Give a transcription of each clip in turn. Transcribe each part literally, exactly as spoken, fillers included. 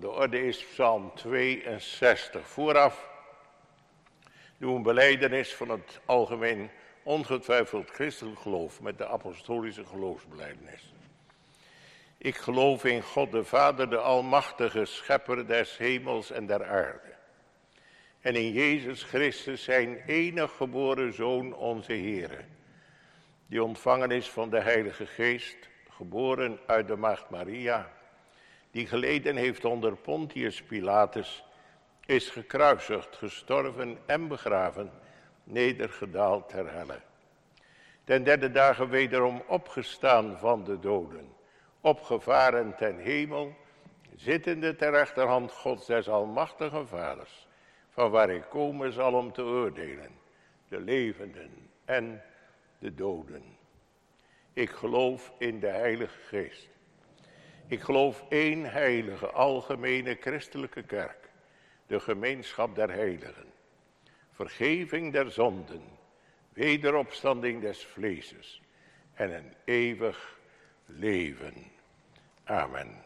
de orde is Psalm tweeënzestig. Vooraf doen we een belijdenis van het algemeen ongetwijfeld christelijk geloof met de apostolische geloofsbelijdenis. Ik geloof in God de Vader, de almachtige schepper des hemels en der aarde. En in Jezus Christus, zijn enig geboren Zoon, onze Heere, die ontvangen is van de Heilige Geest, geboren uit de maagd Maria, die geleden heeft onder Pontius Pilatus, is gekruisigd, gestorven en begraven, nedergedaald ter helle. Ten derde dagen wederom opgestaan van de doden, opgevaren ten hemel, zittende ter rechterhand Gods des almachtige Vaders, van waar ik komen zal om te oordelen, de levenden en de doden. Ik geloof in de Heilige Geest. Ik geloof één heilige, algemene christelijke kerk, de gemeenschap der heiligen, vergeving der zonden, wederopstanding des vleeses en een eeuwig leven. Amen.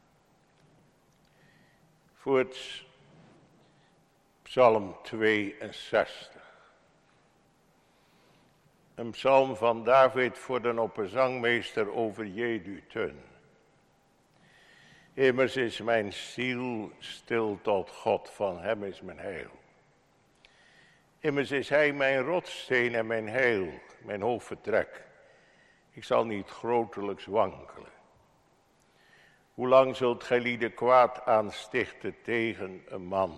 Voorts Psalm tweeënzestig. Een psalm van David voor de opperzangmeester over Jedutun. Immers is mijn ziel stil tot God, van hem is mijn heil. Immers is hij mijn rotssteen en mijn heil, mijn hoofdvertrek. Ik zal niet grotelijks wankelen. Hoe lang zult gij lieden kwaad aanstichten tegen een man?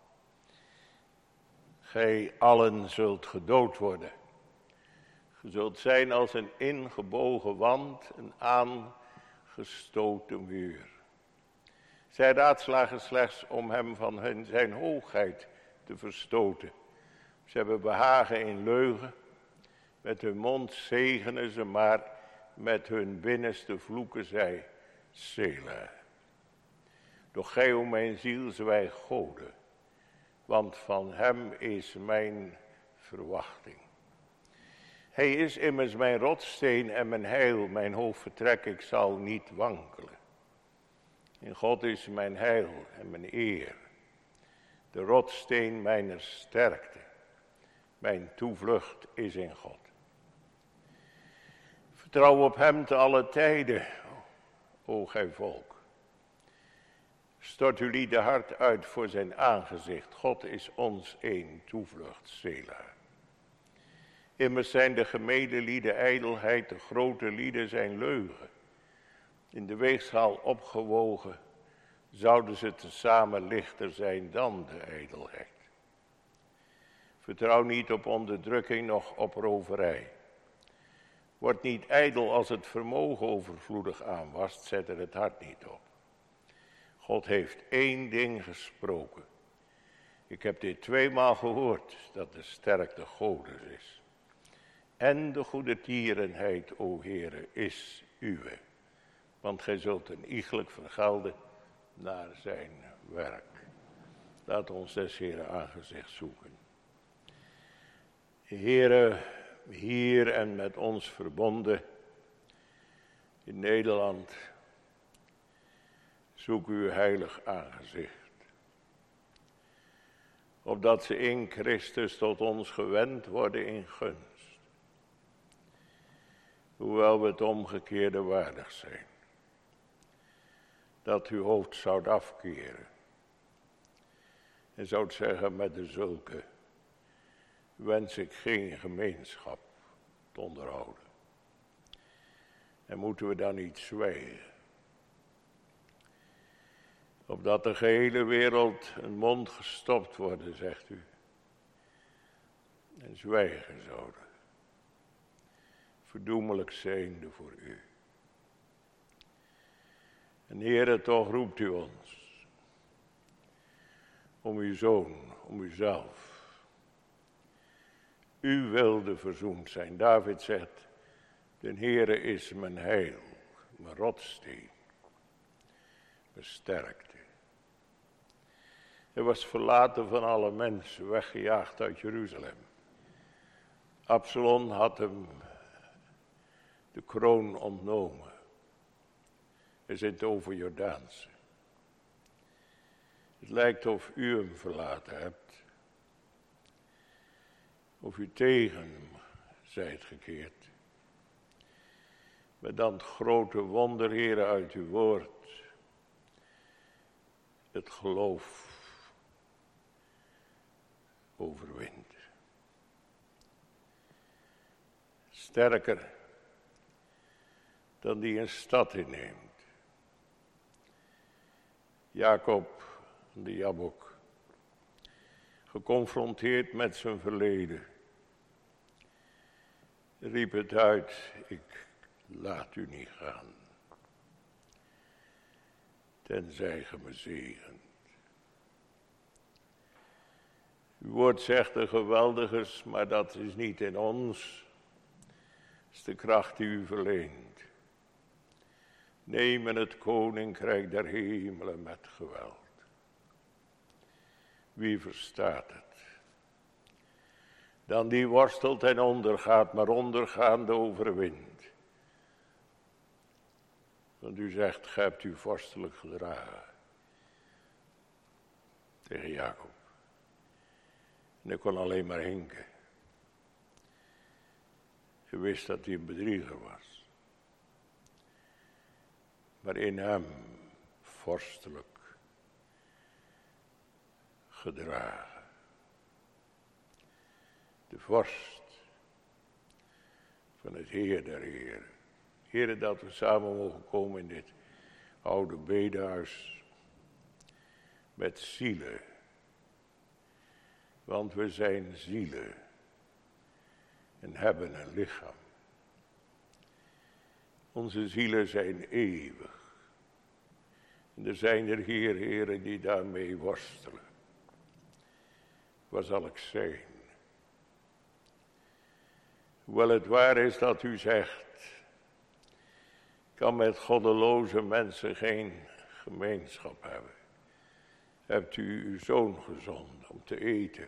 Gij allen zult gedood worden. Ge zult zijn als een ingebogen wand, een aangestoten muur. Zij raadslagen slechts om hem van hun zijn hoogheid te verstoten. Ze hebben behagen in leugen. Met hun mond zegenen ze, maar met hun binnenste vloeken zij Sela. Doch gij, o mijn ziel, zwijg Gode, want van hem is mijn verwachting. Hij is immers mijn rotssteen en mijn heil, mijn hoofdvertrek, ik zal niet wankelen. In God is mijn heil en mijn eer, de rotssteen mijner sterkte. Mijn toevlucht is in God. Vertrouw op hem te alle tijden, o gij volk. Stort uw lieden hart uit voor zijn aangezicht. God is ons een toevlucht, Sela. Immers zijn de gemene lieden ijdelheid, de grote lieden zijn leugen. In de weegschaal opgewogen, zouden ze tezamen lichter zijn dan de ijdelheid. Vertrouw niet op onderdrukking, noch op roverij. Word niet ijdel als het vermogen overvloedig aanwast, zet er het hart niet op. God heeft één ding gesproken. Ik heb dit tweemaal gehoord, dat de sterkte Godes is. En de goede tierenheid, o Heere, is uwe. Want gij zult een iegelijk vergelden naar zijn werk. Laat ons des Heere aangezicht zoeken. Heere, hier en met ons verbonden in Nederland, zoek uw heilig aangezicht. Opdat ze in Christus tot ons gewend worden in gunst. Hoewel we het omgekeerde waardig zijn. Dat uw hoofd zoudt afkeren. En zoudt zeggen, met de zulke wens ik geen gemeenschap te onderhouden. En moeten we dan niet zwijgen? Opdat de gehele wereld een mond gestopt worden, zegt u. En zwijgen zouden. Verdoemelijk zijnde voor u. En Heere, toch roept u ons. Om uw Zoon, om uzelf. U wilde verzoend zijn. David zegt, de Heere is mijn heil, mijn rotsteen, mijn sterkte. Hij was verlaten van alle mensen, weggejaagd uit Jeruzalem. Absalom had hem de kroon ontnomen. Hij zit over Jordaanse. Het lijkt of u hem verlaten hebt. Of u tegen hem zijt gekeerd. Met dan het grote wonder, Heere, uit uw woord. Het geloof overwint. Sterker dan die een stad inneemt. Jacob, de Jabok, geconfronteerd met zijn verleden, riep het uit, ik laat u niet gaan, tenzij ge me zegent. Uw woord zegt de geweldigers, maar dat is niet in ons, het is de kracht die u verleent. Nemen het koninkrijk der hemelen met geweld. Wie verstaat het? Dan die worstelt en ondergaat, maar ondergaande overwint. Want u zegt, gij hebt u vorstelijk gedragen. Tegen Jacob. En ik kon alleen maar hinken. Je wist dat hij een bedrieger was. Maar in hem vorstelijk gedragen. De vorst van het Heer der Heren. Heren, dat we samen mogen komen in dit oude bedehuis met zielen. Want we zijn zielen en hebben een lichaam. Onze zielen zijn eeuwig. En er zijn er hier, heren, die daarmee worstelen. Waar zal ik zijn? Hoewel het waar is dat u zegt, kan met goddeloze mensen geen gemeenschap hebben. Hebt u uw zoon gezonden om te eten,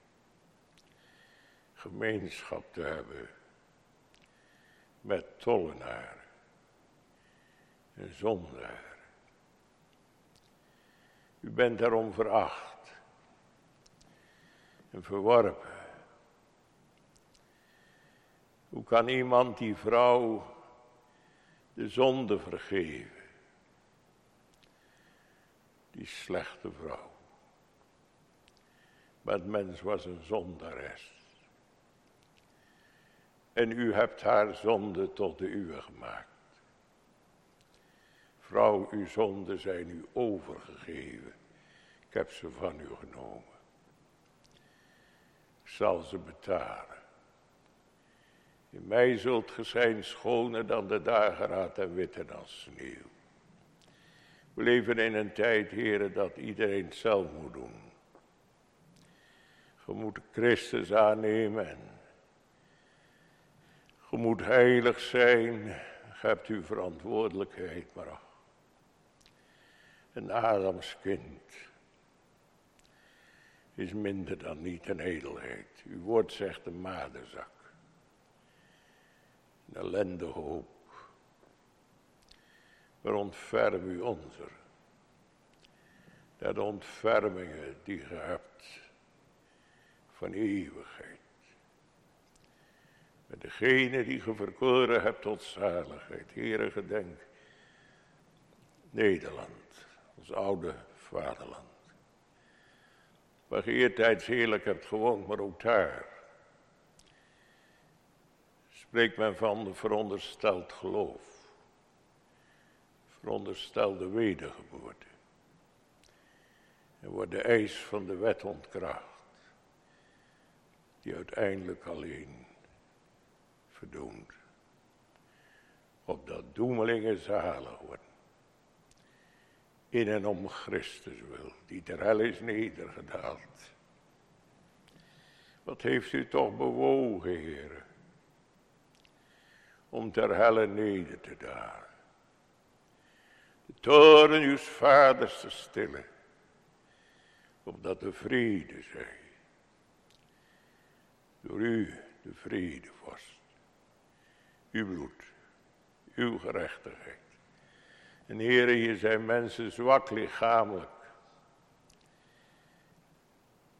gemeenschap te hebben met tollenaar en zondaar. U bent daarom veracht en verworpen. Hoe kan iemand die vrouw de zonde vergeven? Die slechte vrouw. Maar het mens was een zondares. En u hebt haar zonde tot de uwe gemaakt. Vrouw, uw zonden zijn u overgegeven. Ik heb ze van u genomen. Ik zal ze betalen. In mij zult ge zijn schoner dan de dageraad en witter dan sneeuw. We leven in een tijd, heren, dat iedereen het zelf moet doen. Je moet Christus aannemen en je moet heilig zijn. Je hebt uw verantwoordelijkheid, maar ach, een Adamskind is minder dan niet een edelheid. Uw woord zegt een maderzak. Een ellendige hoop. Maar ontferm u onzer. Dat de ontfermingen die ge hebt van eeuwigheid. Met degene die ge verkoren hebt tot zaligheid. Heere, gedenk Nederland, ons oude vaderland. Waar ge eertijds heerlijk hebt gewoond, maar ook daar spreekt men van de verondersteld geloof. Veronderstelde wedergeboorte. En wordt de eis van de wet ontkracht. Die uiteindelijk alleen verdoemt. Opdat doemelingen zalig worden. In en om Christus wil, die ter hel is nedergedaald. Wat heeft u toch bewogen, heren, om ter helle neder te dalen. De toren uws vaders te stillen, opdat de vrede zij. Door u de vrede vorst. Uw bloed, uw gerechtigheid. En heren, hier zijn mensen zwak lichamelijk.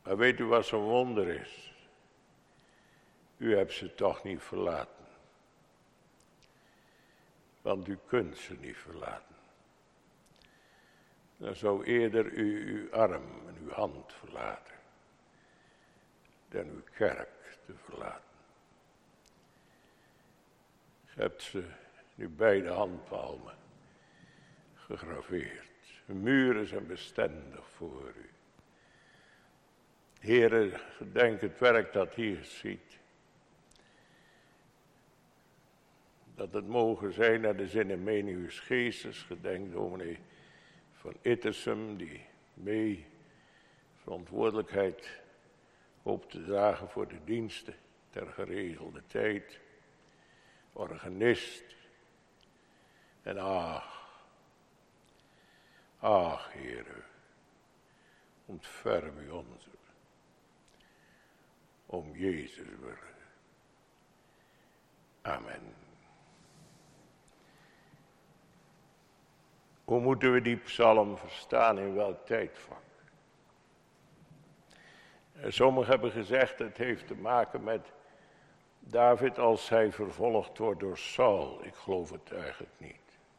Maar weet u wat zo'n wonder is? U hebt ze toch niet verlaten. Want u kunt ze niet verlaten. Dan zou eerder u uw arm en uw hand verlaten. Dan uw kerk te verlaten. Je hebt ze nu beide handpalmen gegraveerd. De muren zijn bestendig voor u. Heere, gedenk het werk dat hier geschiet. Dat het mogen zijn naar de zin en mening uw geestes. Gedenk dominee van Ittersum, die mee verantwoordelijkheid hoopt te dragen voor de diensten ter geregelde tijd. Organist. En ach, ach, Heere, ontferm u onze. Om Jezus willen. Amen. Hoe moeten we die psalm verstaan, in welk tijdvak? Sommigen hebben gezegd, het heeft te maken met David als hij vervolgd wordt door Saul. Ik geloof het eigenlijk niet.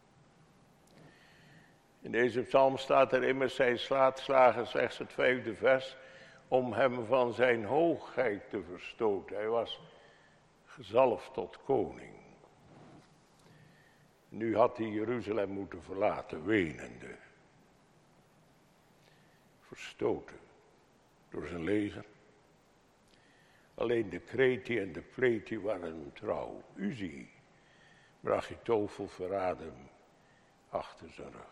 In deze psalm staat er immers, hij slaat slagen, slechts het vijfde vers, om hem van zijn hoogheid te verstoten. Hij was gezalfd tot koning. Nu had hij Jeruzalem moeten verlaten, wenende. Verstoten door zijn leger. Alleen de Kreti en de Pleti waren hem trouw. Uzi bracht Achitofel verraden hem achter zijn rug.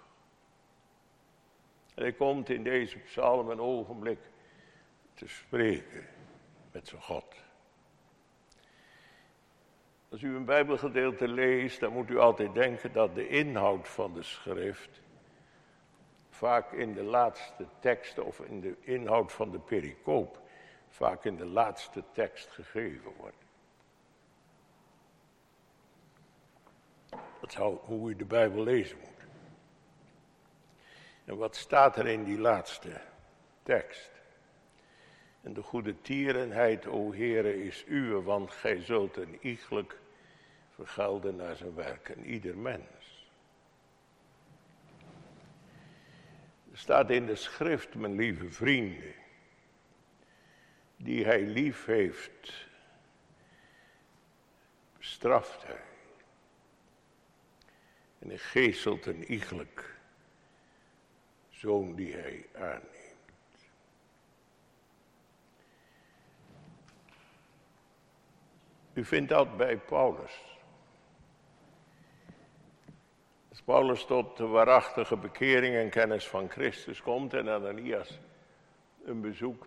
En hij komt in deze psalm een ogenblik te spreken met zijn God. Als u een Bijbelgedeelte leest, dan moet u altijd denken dat de inhoud van de schrift vaak in de laatste tekst of in de inhoud van de pericoop vaak in de laatste tekst gegeven wordt. Dat is hoe u de Bijbel lezen moet. En wat staat er in die laatste tekst? En de goede tierenheid, o Heere, is uwe, want gij zult een iegelijk vergelden naar zijn werk, en ieder mens. Er staat in de schrift, mijn lieve vrienden, die hij lief heeft, bestraft hij. En hij geestelt een iegelijk zoon die hij aanneemt. U vindt dat bij Paulus. Als Paulus tot de waarachtige bekering en kennis van Christus komt en Ananias hem bezoekt,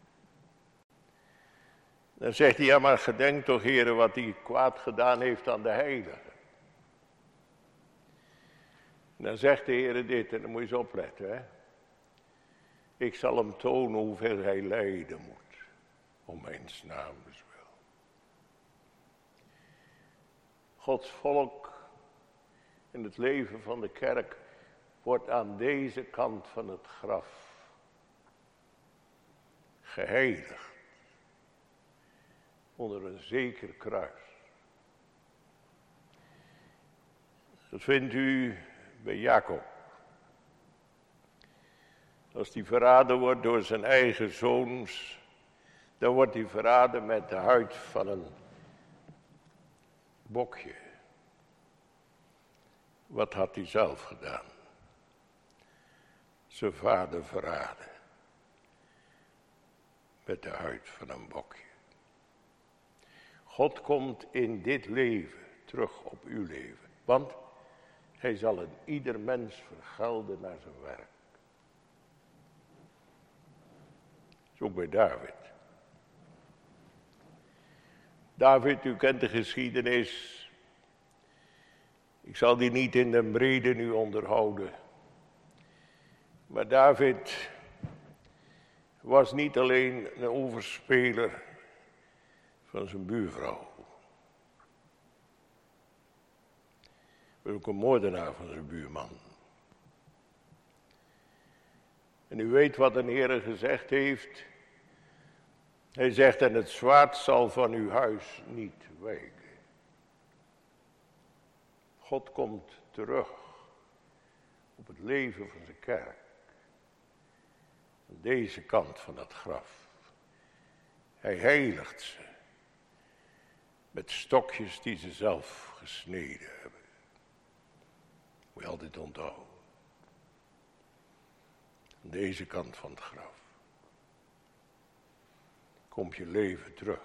dan zegt hij, ja maar gedenk toch, Heere, wat hij kwaad gedaan heeft aan de heiligen. En dan zegt de Heere dit, en dan moet je eens opletten, hè. Ik zal hem tonen hoeveel hij lijden moet, om mijn naams wil. Gods volk in het leven van de kerk wordt aan deze kant van het graf geheiligd. Onder een zeker kruis. Dat vindt u bij Jacob. Als die verraden wordt door zijn eigen zoons, dan wordt hij verraden met de huid van een bokje. Wat had hij zelf gedaan? Zijn vader verraden. Met de huid van een bokje. God komt in dit leven terug op uw leven. Want hij zal een ieder mens vergelden naar zijn werk. Zo bij David. David, u kent de geschiedenis. Ik zal die niet in de brede nu onderhouden. Maar David was niet alleen een overspeler van zijn buurvrouw. Maar ook een moordenaar van zijn buurman. En u weet wat een Heere gezegd heeft. Hij zegt, en het zwaard zal van uw huis niet wijken. God komt terug op het leven van zijn kerk. Aan deze kant van dat graf. Hij heiligt ze. Met stokjes die ze zelf gesneden hebben. Moet je altijd onthouden. Aan deze kant van het graf. Komt je leven terug.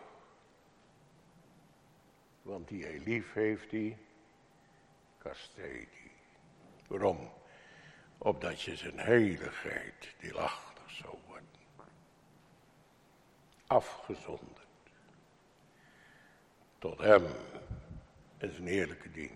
Want die hij lief heeft, die kastijdt die. Waarom? Opdat je zijn heiligheid deelachtig zou worden. Afgezonderd. Tot hem en zijn heerlijke dienst.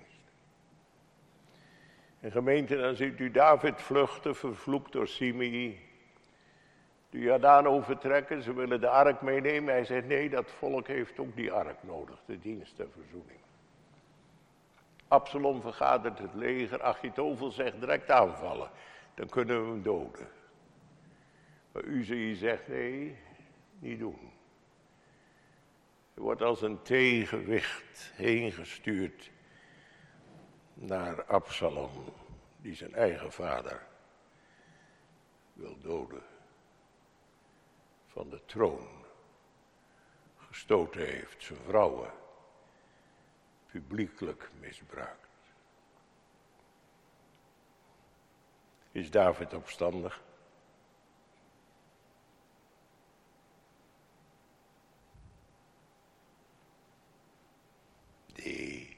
En gemeente, dan ziet u David vluchten, vervloekt door Simei. De Jordaan overtrekken, ze willen de ark meenemen. Hij zegt, nee, dat volk heeft ook die ark nodig, de dienst der verzoening. Absalom vergadert het leger, Achitofel zegt direct aanvallen, dan kunnen we hem doden. Maar Uzzië zegt, nee, niet doen. Hij wordt als een tegenwicht heen gestuurd naar Absalom, die zijn eigen vader wil doden. Van de troon gestoten heeft, zijn vrouwen publiekelijk misbruikt. Is David opstandig? Nee.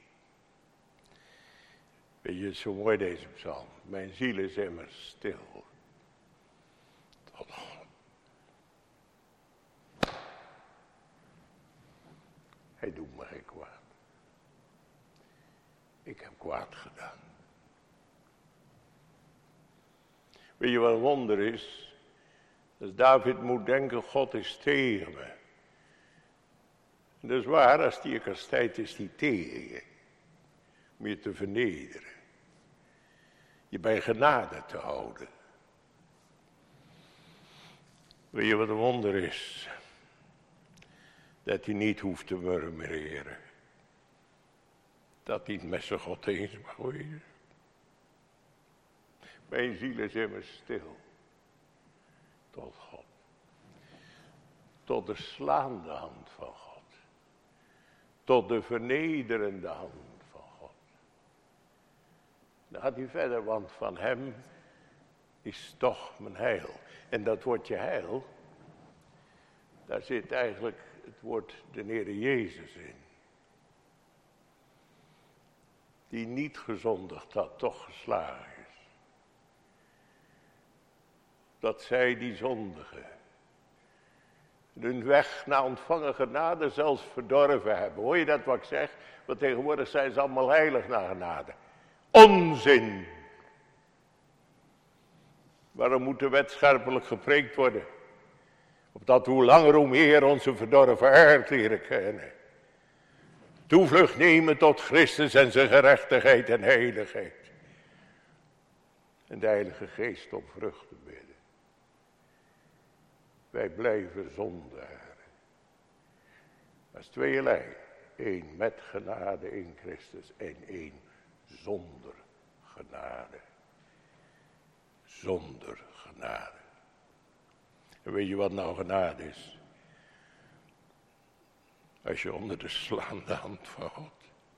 Weet je, het is zo mooi deze psalm. Mijn ziel is immers stil. Tot God. Hij doet me geen kwaad. Ik heb kwaad gedaan. Weet je wat een wonder is? Dat David moet denken, God is tegen me. En dat is waar, als die je kastijdt, is die tegen je. Om je te vernederen. Je bij genade te houden. Weet je wat een wonder is? Dat hij niet hoeft te murmureren. Dat hij het met zijn God eens mag wezen. Mijn ziel is immers stil. Tot God. Tot de slaande hand van God. Tot de vernederende hand van God. Dan gaat hij verder, want van hem is toch mijn heil. En dat woordje heil, daar zit eigenlijk het woord de Heere Jezus in. Die niet gezondigd had, toch geslagen is. Dat zij die zondigen hun weg naar ontvangen genade zelfs verdorven hebben. Hoor je dat wat ik zeg? Want tegenwoordig zijn ze allemaal heilig naar genade. Onzin! Waarom moet de wet scherpelijk gepreekt worden? Opdat hoe langer hoe meer onze verdorven aard leren kennen. Toevlucht nemen tot Christus en zijn gerechtigheid en heiligheid. En de Heilige Geest om vrucht te bidden. Wij blijven zondaren. Dat is tweeërlei. Eén met genade in Christus en één zonder genade. Zonder genade. En weet je wat nou genade is? Als je onder de slaande hand van God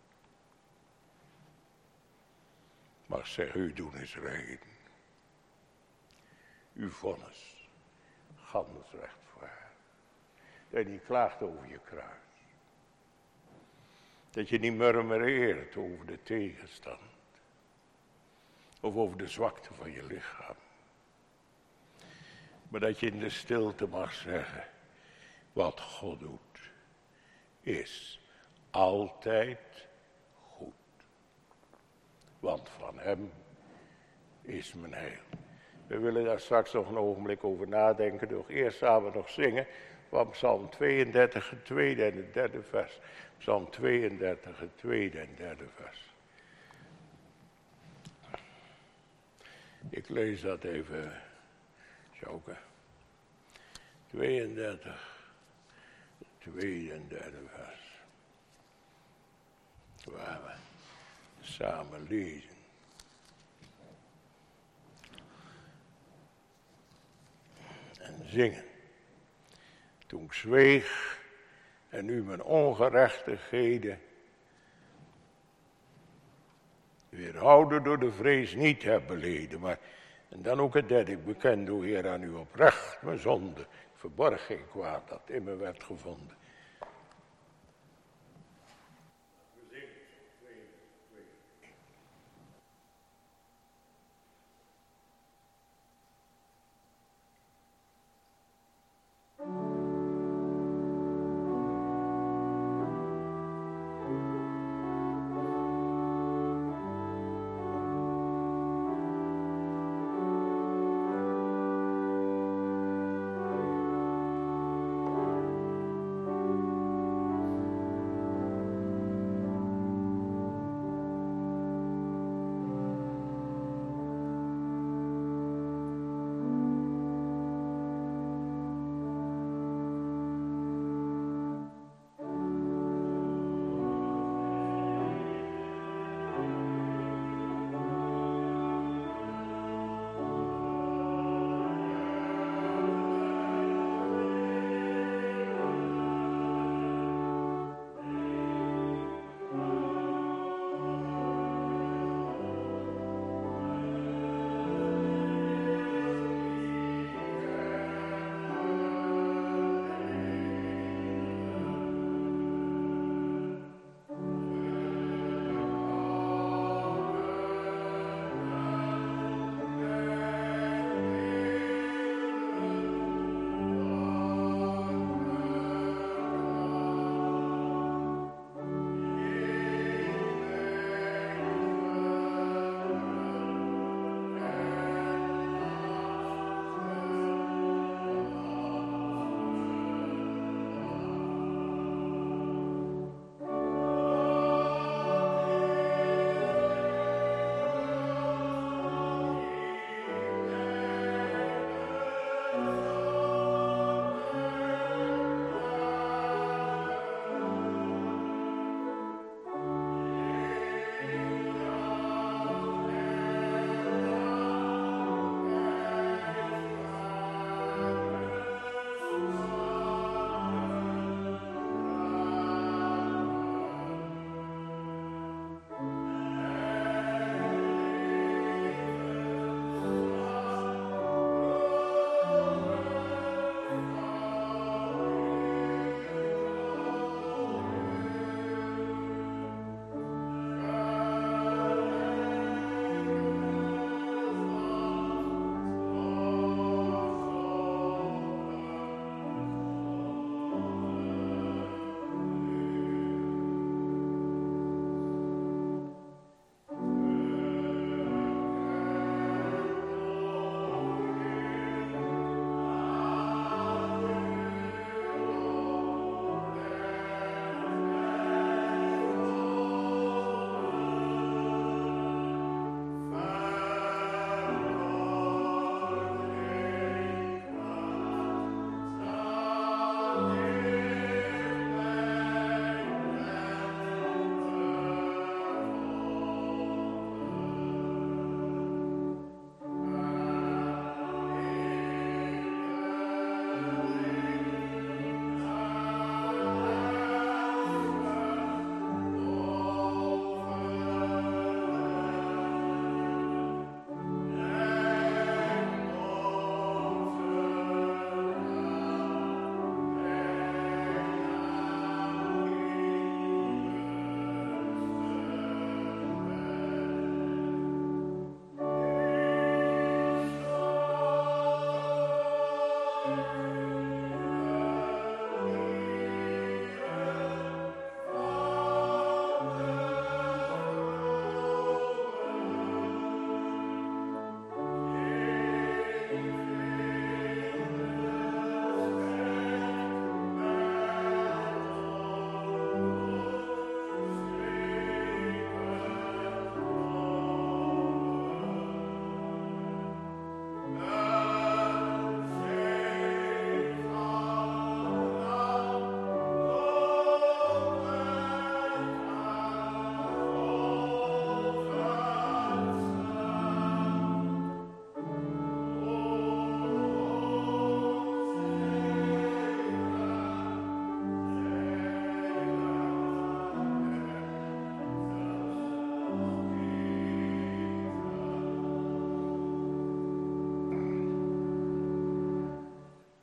mag zeggen, uw doen is rein. Uw vonnis, gans rechtvaardig. Dat je niet klaagt over je kruis. Dat je niet murmureert over de tegenstand. Of over de zwakte van je lichaam. Maar dat je in de stilte mag zeggen, wat God doet, is altijd goed. Want van hem is mijn heil. We willen daar straks nog een ogenblik over nadenken. Doch eerst samen nog zingen van Psalm tweeëndertig, het tweede en het derde vers. Psalm tweeëndertig, het tweede en derde vers. Ik lees dat even, Sjoke. tweeëndertig, tweede en derde vers. Waar we samen lezen. En zingen. Toen ik zweeg en u mijn ongerechtigheden weerhouden door de vrees niet heb beleden. Maar, en dan ook het derde, ik bekende, o Heer, aan u oprecht mijn zonde. Ik verborg geen kwaad dat in me werd gevonden.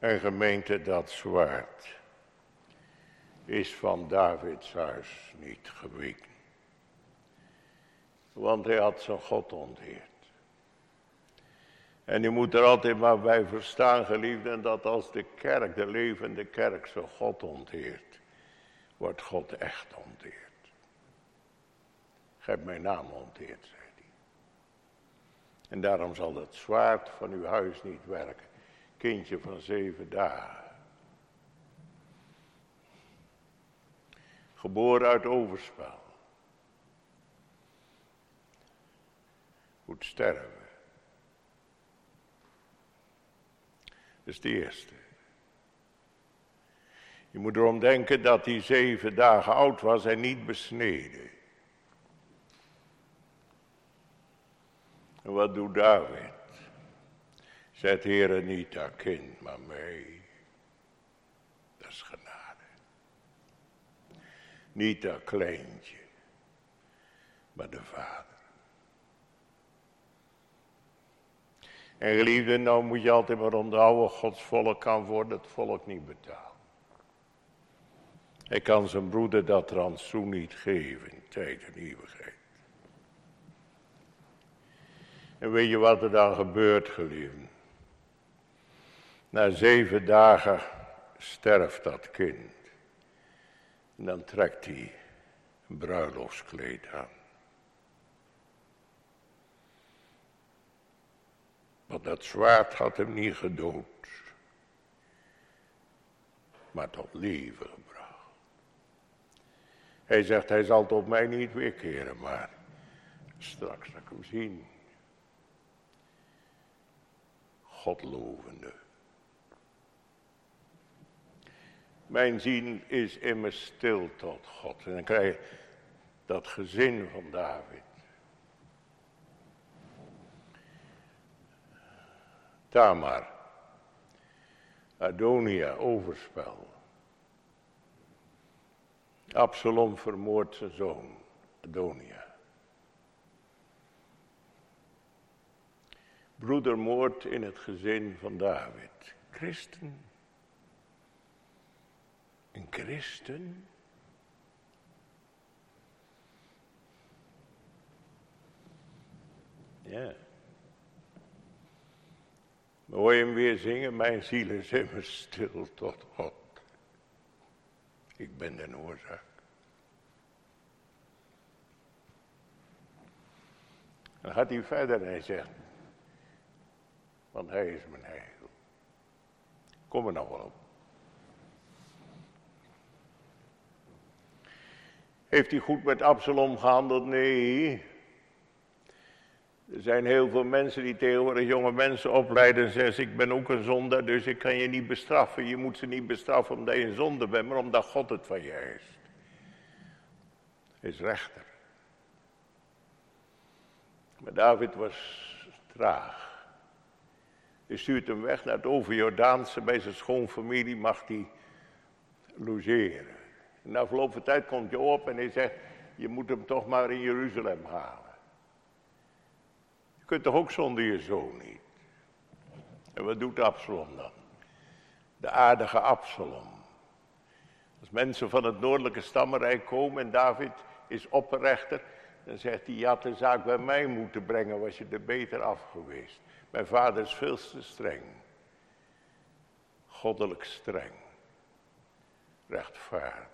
En gemeente, dat zwaard is van Davids huis niet geweken. Want hij had zijn God onteerd. En u moet er altijd maar bij verstaan, geliefden, dat als de kerk, de levende kerk, zijn God onteert, wordt God echt onteerd. Gij hebt mijn naam onteerd, zei hij. En daarom zal het zwaard van uw huis niet werken. Kindje van zeven dagen. Geboren uit overspel. Moet sterven. Dat is de eerste. Je moet erom denken dat hij zeven dagen oud was en niet besneden. En wat doet David? Zet Heere niet dat kind, maar mij. Dat is genade. Niet dat kleintje, maar de vader. En geliefden, nou moet je altijd maar onthouden, Gods volk kan voor het volk niet betalen. Hij kan zijn broeder dat rantsoen niet geven in tijd en eeuwigheid. En weet je wat er dan gebeurt, geliefden? Na zeven dagen sterft dat kind. En dan trekt hij een bruiloftskleed aan. Want dat zwaard had hem niet gedood, maar tot leven gebracht. Hij zegt, hij zal tot mij niet weerkeren, maar straks zal ik hem zien. God lovende. Mijn zien is immers stil tot God. En dan krijg je dat gezin van David. Tamar, Adonia, overspel. Absalom vermoordt zijn zoon, Adonia. Broedermoord in het gezin van David. Christen. Een christen. Ja. Maar hoor je hem weer zingen, mijn ziel is immers stil tot God. Ik ben de oorzaak. Dan gaat hij verder en hij zegt, want hij is mijn heil. Kom er nog wel op. Heeft hij goed met Absalom gehandeld? Nee. Er zijn heel veel mensen die tegenwoordig jonge mensen opleiden en zeggen, ik ben ook een zondaar, dus ik kan je niet bestraffen. Je moet ze niet bestraffen omdat je een zonde bent, maar omdat God het van je eist. Hij is rechter. Maar David was traag. Hij stuurt hem weg naar het overjordaanse, bij zijn schoonfamilie mag hij logeren. En na verloop van tijd komt hij op en hij zegt, je moet hem toch maar in Jeruzalem halen. Je kunt toch ook zonder je zoon niet. En wat doet Absalom dan? De aardige Absalom. Als mensen van het noordelijke stammenrijk komen en David is opperrechter, dan zegt hij, je had de zaak bij mij moeten brengen, was je er beter af geweest. Mijn vader is veel te streng. Goddelijk streng. Rechtvaardig.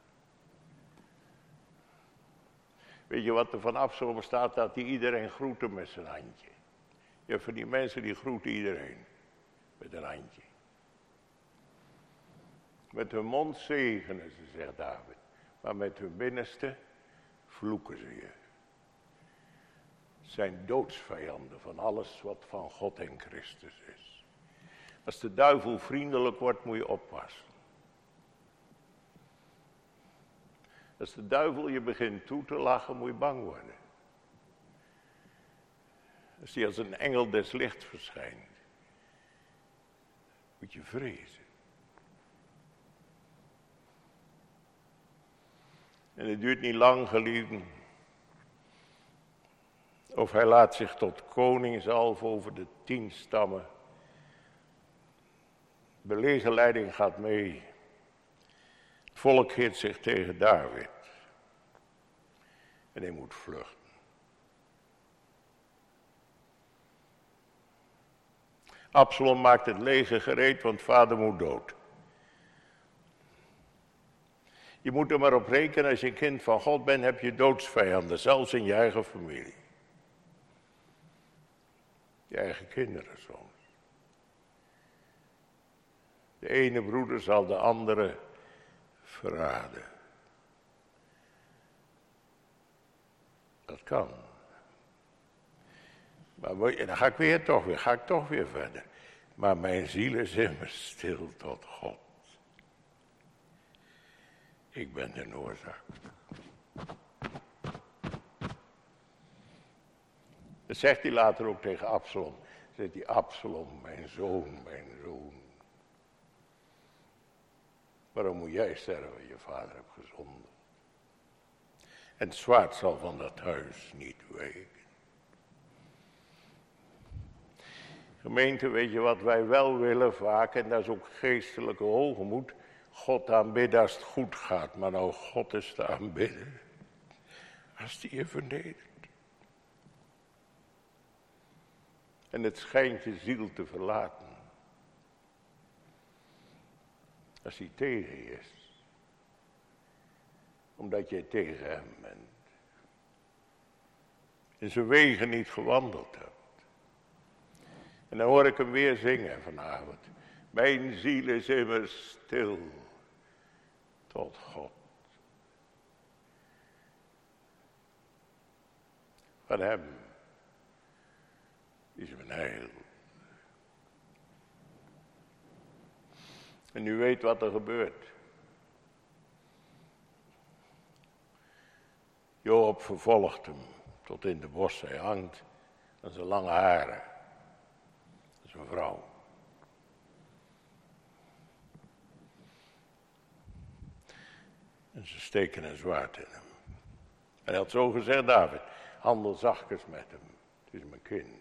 Weet je wat er van Absalom staat? Dat hij iedereen groette met zijn handje. Je hebt van die mensen die groeten iedereen met een handje. Met hun mond zegenen ze, zegt David. Maar met hun binnenste vloeken ze je. Het zijn doodsvijanden van alles wat van God en Christus is. Als de duivel vriendelijk wordt, moet je oppassen. Als de duivel je begint toe te lachen, moet je bang worden. Als hij als een engel des lichts verschijnt, moet je vrezen. En het duurt niet lang, geliefden, of hij laat zich tot koning zalven over de tien stammen De legerleiding gaat mee. Het volk keert zich tegen David. En hij moet vluchten. Absalom maakt het leger gereed, want vader moet dood. Je moet er maar op rekenen, als je een kind van God bent, heb je doodsvijanden, zelfs in je eigen familie. Je eigen kinderen soms. De ene broeder zal de andere verraden. Dat kan. Maar dan ga ik weer toch weer, ga ik toch weer verder. Maar mijn ziel is immers stil tot God. Ik ben de oorzaak. Dat zegt hij later ook tegen Absalom. Zegt hij, Absalom, mijn zoon, mijn zoon. Waarom moet jij sterven? Je vader heeft gezonden. En het zwaard zal van dat huis niet wijken. Gemeente, weet je wat wij wel willen vaak, en dat is ook geestelijke hoogmoed, God aanbidden als het goed gaat, maar nou God is te aanbidden als die je vernedert. En het schijnt je ziel te verlaten als hij tegen je is, omdat je tegen hem bent. In zijn wegen niet gewandeld hebt. En dan hoor ik hem weer zingen vanavond. Mijn ziel is immers stil tot God. Van hem is mijn heil. En u weet wat er gebeurt. Joab vervolgt hem tot in de bos. Hij hangt aan zijn lange haren. Dat is een vrouw. En ze steken een zwaard in hem. En hij had zo gezegd, David, handel zachtjes met hem. Het is mijn kind.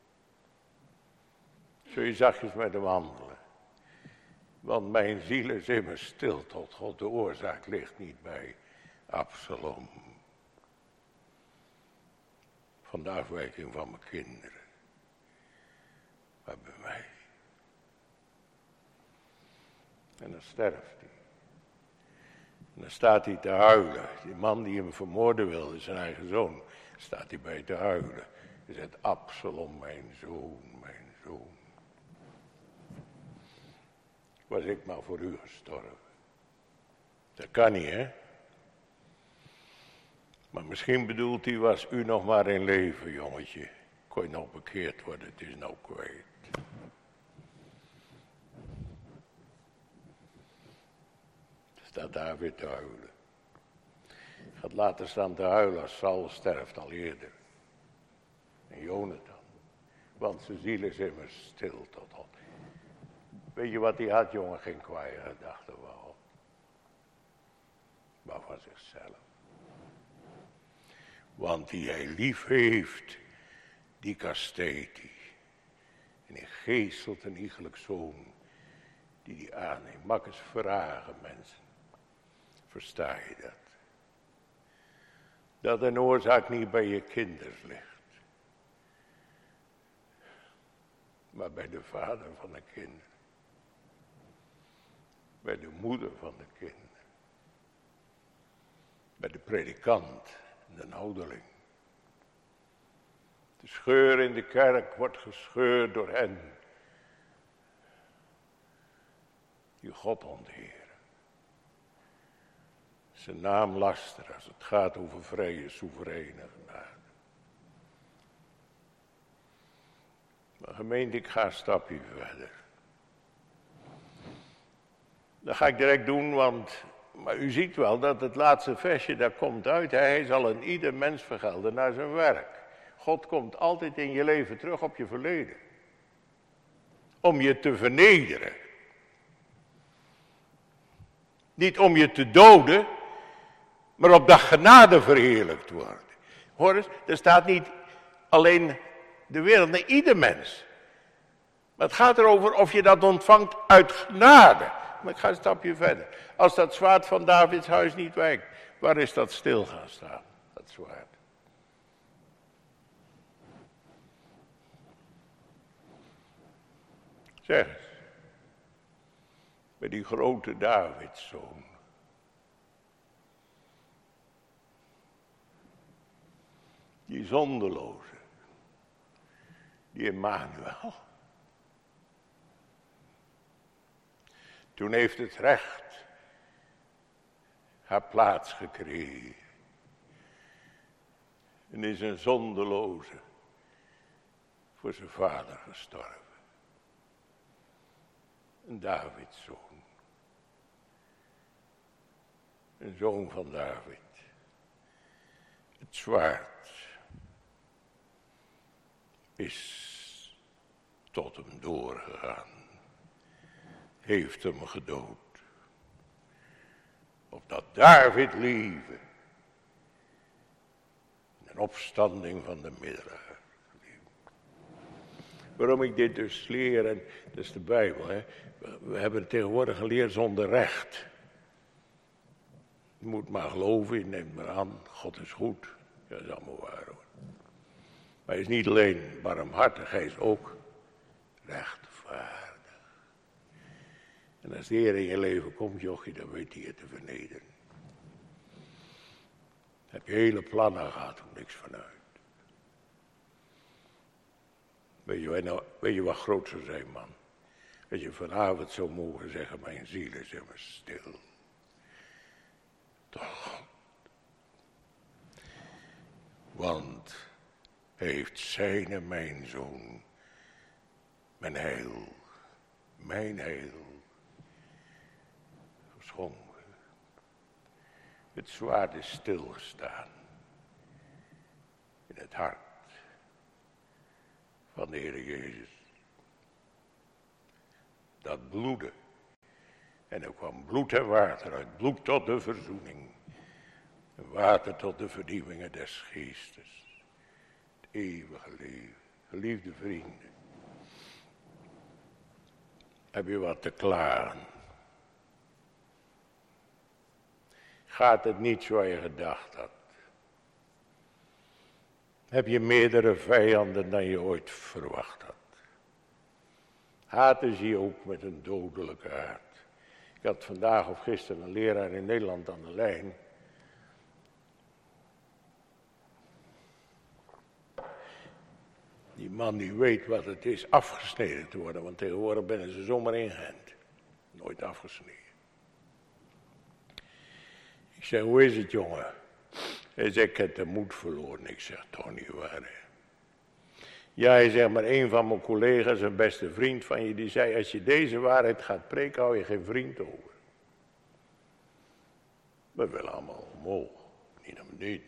Zul je zachtjes met hem handelen. Want mijn ziel is immers stil tot God. De oorzaak ligt niet bij Absalom. Van de afwijking van mijn kinderen. Maar bij mij. En dan sterft hij. En dan staat hij te huilen. Die man die hem vermoorden wilde, zijn eigen zoon, staat hij bij te huilen. Hij zegt, Absalom, mijn zoon, mijn zoon. Was ik maar voor u gestorven. Dat kan niet, hè? Maar misschien bedoelt hij, was u nog maar in leven, jongetje. Kon je nog bekeerd worden, het is nou kwijt. Staat David te huilen. Gaat later staan te huilen als Saul sterft al eerder. En Jonathan. Want zijn ziel is immers stil tot God. Weet je wat hij had, jongen? Geen kwaaie gedachten van God. Maar van zichzelf. Want die hij lief heeft, die kasteet hij. En hij geestelt een iegelijk zoon die die aanneemt. Mag eens vragen, mensen. Versta je dat? Dat een oorzaak niet bij je kinderen ligt. Maar bij de vader van de kinderen. Bij de moeder van de kinderen. Bij de predikant en de ouderling. De scheur in de kerk wordt gescheurd door hen die God ontheren. Zijn naam lasteren als het gaat over vrije, soevereine genade. Maar gemeente, ik ga een stapje verder. Dat ga ik direct doen, want maar u ziet wel dat het laatste versje, daar komt uit. Hij zal een ieder mens vergelden naar zijn werk. God komt altijd in je leven terug op je verleden. Om je te vernederen. Niet om je te doden, maar opdat genade verheerlijkt wordt. Hoor eens, er staat niet alleen de wereld, nee, ieder mens. Maar het gaat erover of je dat ontvangt uit genade. Maar ik ga een stapje verder. Als dat zwaard van Davids huis niet wijkt, waar is dat stil gaan staan? Dat zwaard. Zeg eens. Bij die grote Davidszoon. Die zondeloze. Die Emmanuel. Toen heeft het recht haar plaats gekregen. En is een zondeloze voor zijn vader gestorven. Een Davidszoon. Een zoon van David. Het zwaard is tot hem doorgegaan. Heeft hem gedood. Opdat David lieve. Een opstanding van de middelen. Waarom ik dit dus leer, en dat is de Bijbel. Hè? We hebben tegenwoordig geleerd zonder recht. Je moet maar geloven, je neemt maar aan, God is goed. Ja, dat is allemaal waar hoor. Maar hij is niet alleen barmhartig, hij is ook rechtvaardig. En als de Heer in je leven komt, jochie, dan weet hij je te vernederen. Heb je hele plannen gehad, er niks vanuit. Weet je, nou, weet je wat groot zou zijn, man? Dat je vanavond zou mogen zeggen, mijn ziel is immer stil. Toch. Want heeft zijn en mijn zoon, mijn heil, mijn heil, geschonken. Het zwaard is stilgestaan in het hart van de Heer Jezus. Dat bloedde. En er kwam bloed en water uit. Bloed tot de verzoening. En water tot de vernieuwingen des geestes. Het eeuwige leven. Geliefde vrienden. Heb je wat te klagen? Gaat het niet zoals je gedacht had? Heb je meerdere vijanden dan je ooit verwacht had? Haten zie je ook met een dodelijke haat. Ik had vandaag of gisteren een leraar in Nederland aan de lijn. Die man die weet wat het is afgesneden te worden, want tegenwoordig ben ze zomaar ingeënt. Nooit afgesneden. Ik zeg, hoe is het jongen? Hij zegt, ik heb de moed verloren. Ik zeg, toch niet waar hè? Ja, hij zegt, maar een van mijn collega's, een beste vriend van je, die zei, als je deze waarheid gaat preken, hou je geen vriend over. We willen allemaal omhoog, niet naar beneden.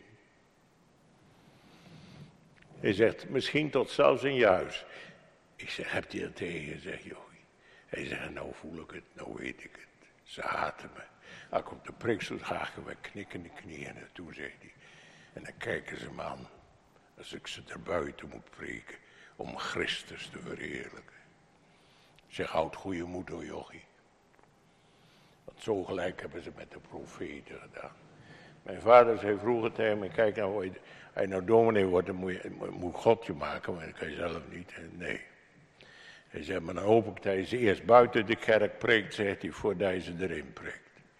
Hij zegt, misschien tot zelfs in je huis. Ik zeg, hebt hij dat tegen? Zeg, joh. Hij zegt, nou voel ik het, nou weet ik het. Ze haten me. Als ik op de preekstoel ga, gaan we knikken de knieën naartoe, zegt hij. En dan kijken ze me aan. Als ik ze er buiten moet preken. Om Christus te verheerlijken. Ik zeg, houd goede moed hoor, jochie. Want zo gelijk hebben ze met de profeten gedaan. Mijn vader zei vroeger tegen me, kijk nou, als je nou dominee wordt, dan moet, je, moet God je maken, maar dat kan je zelf niet. Nee. Hij zei, maar dan hoop ik dat hij ze eerst buiten de kerk preekt, zegt hij, voordat hij ze erin preekt.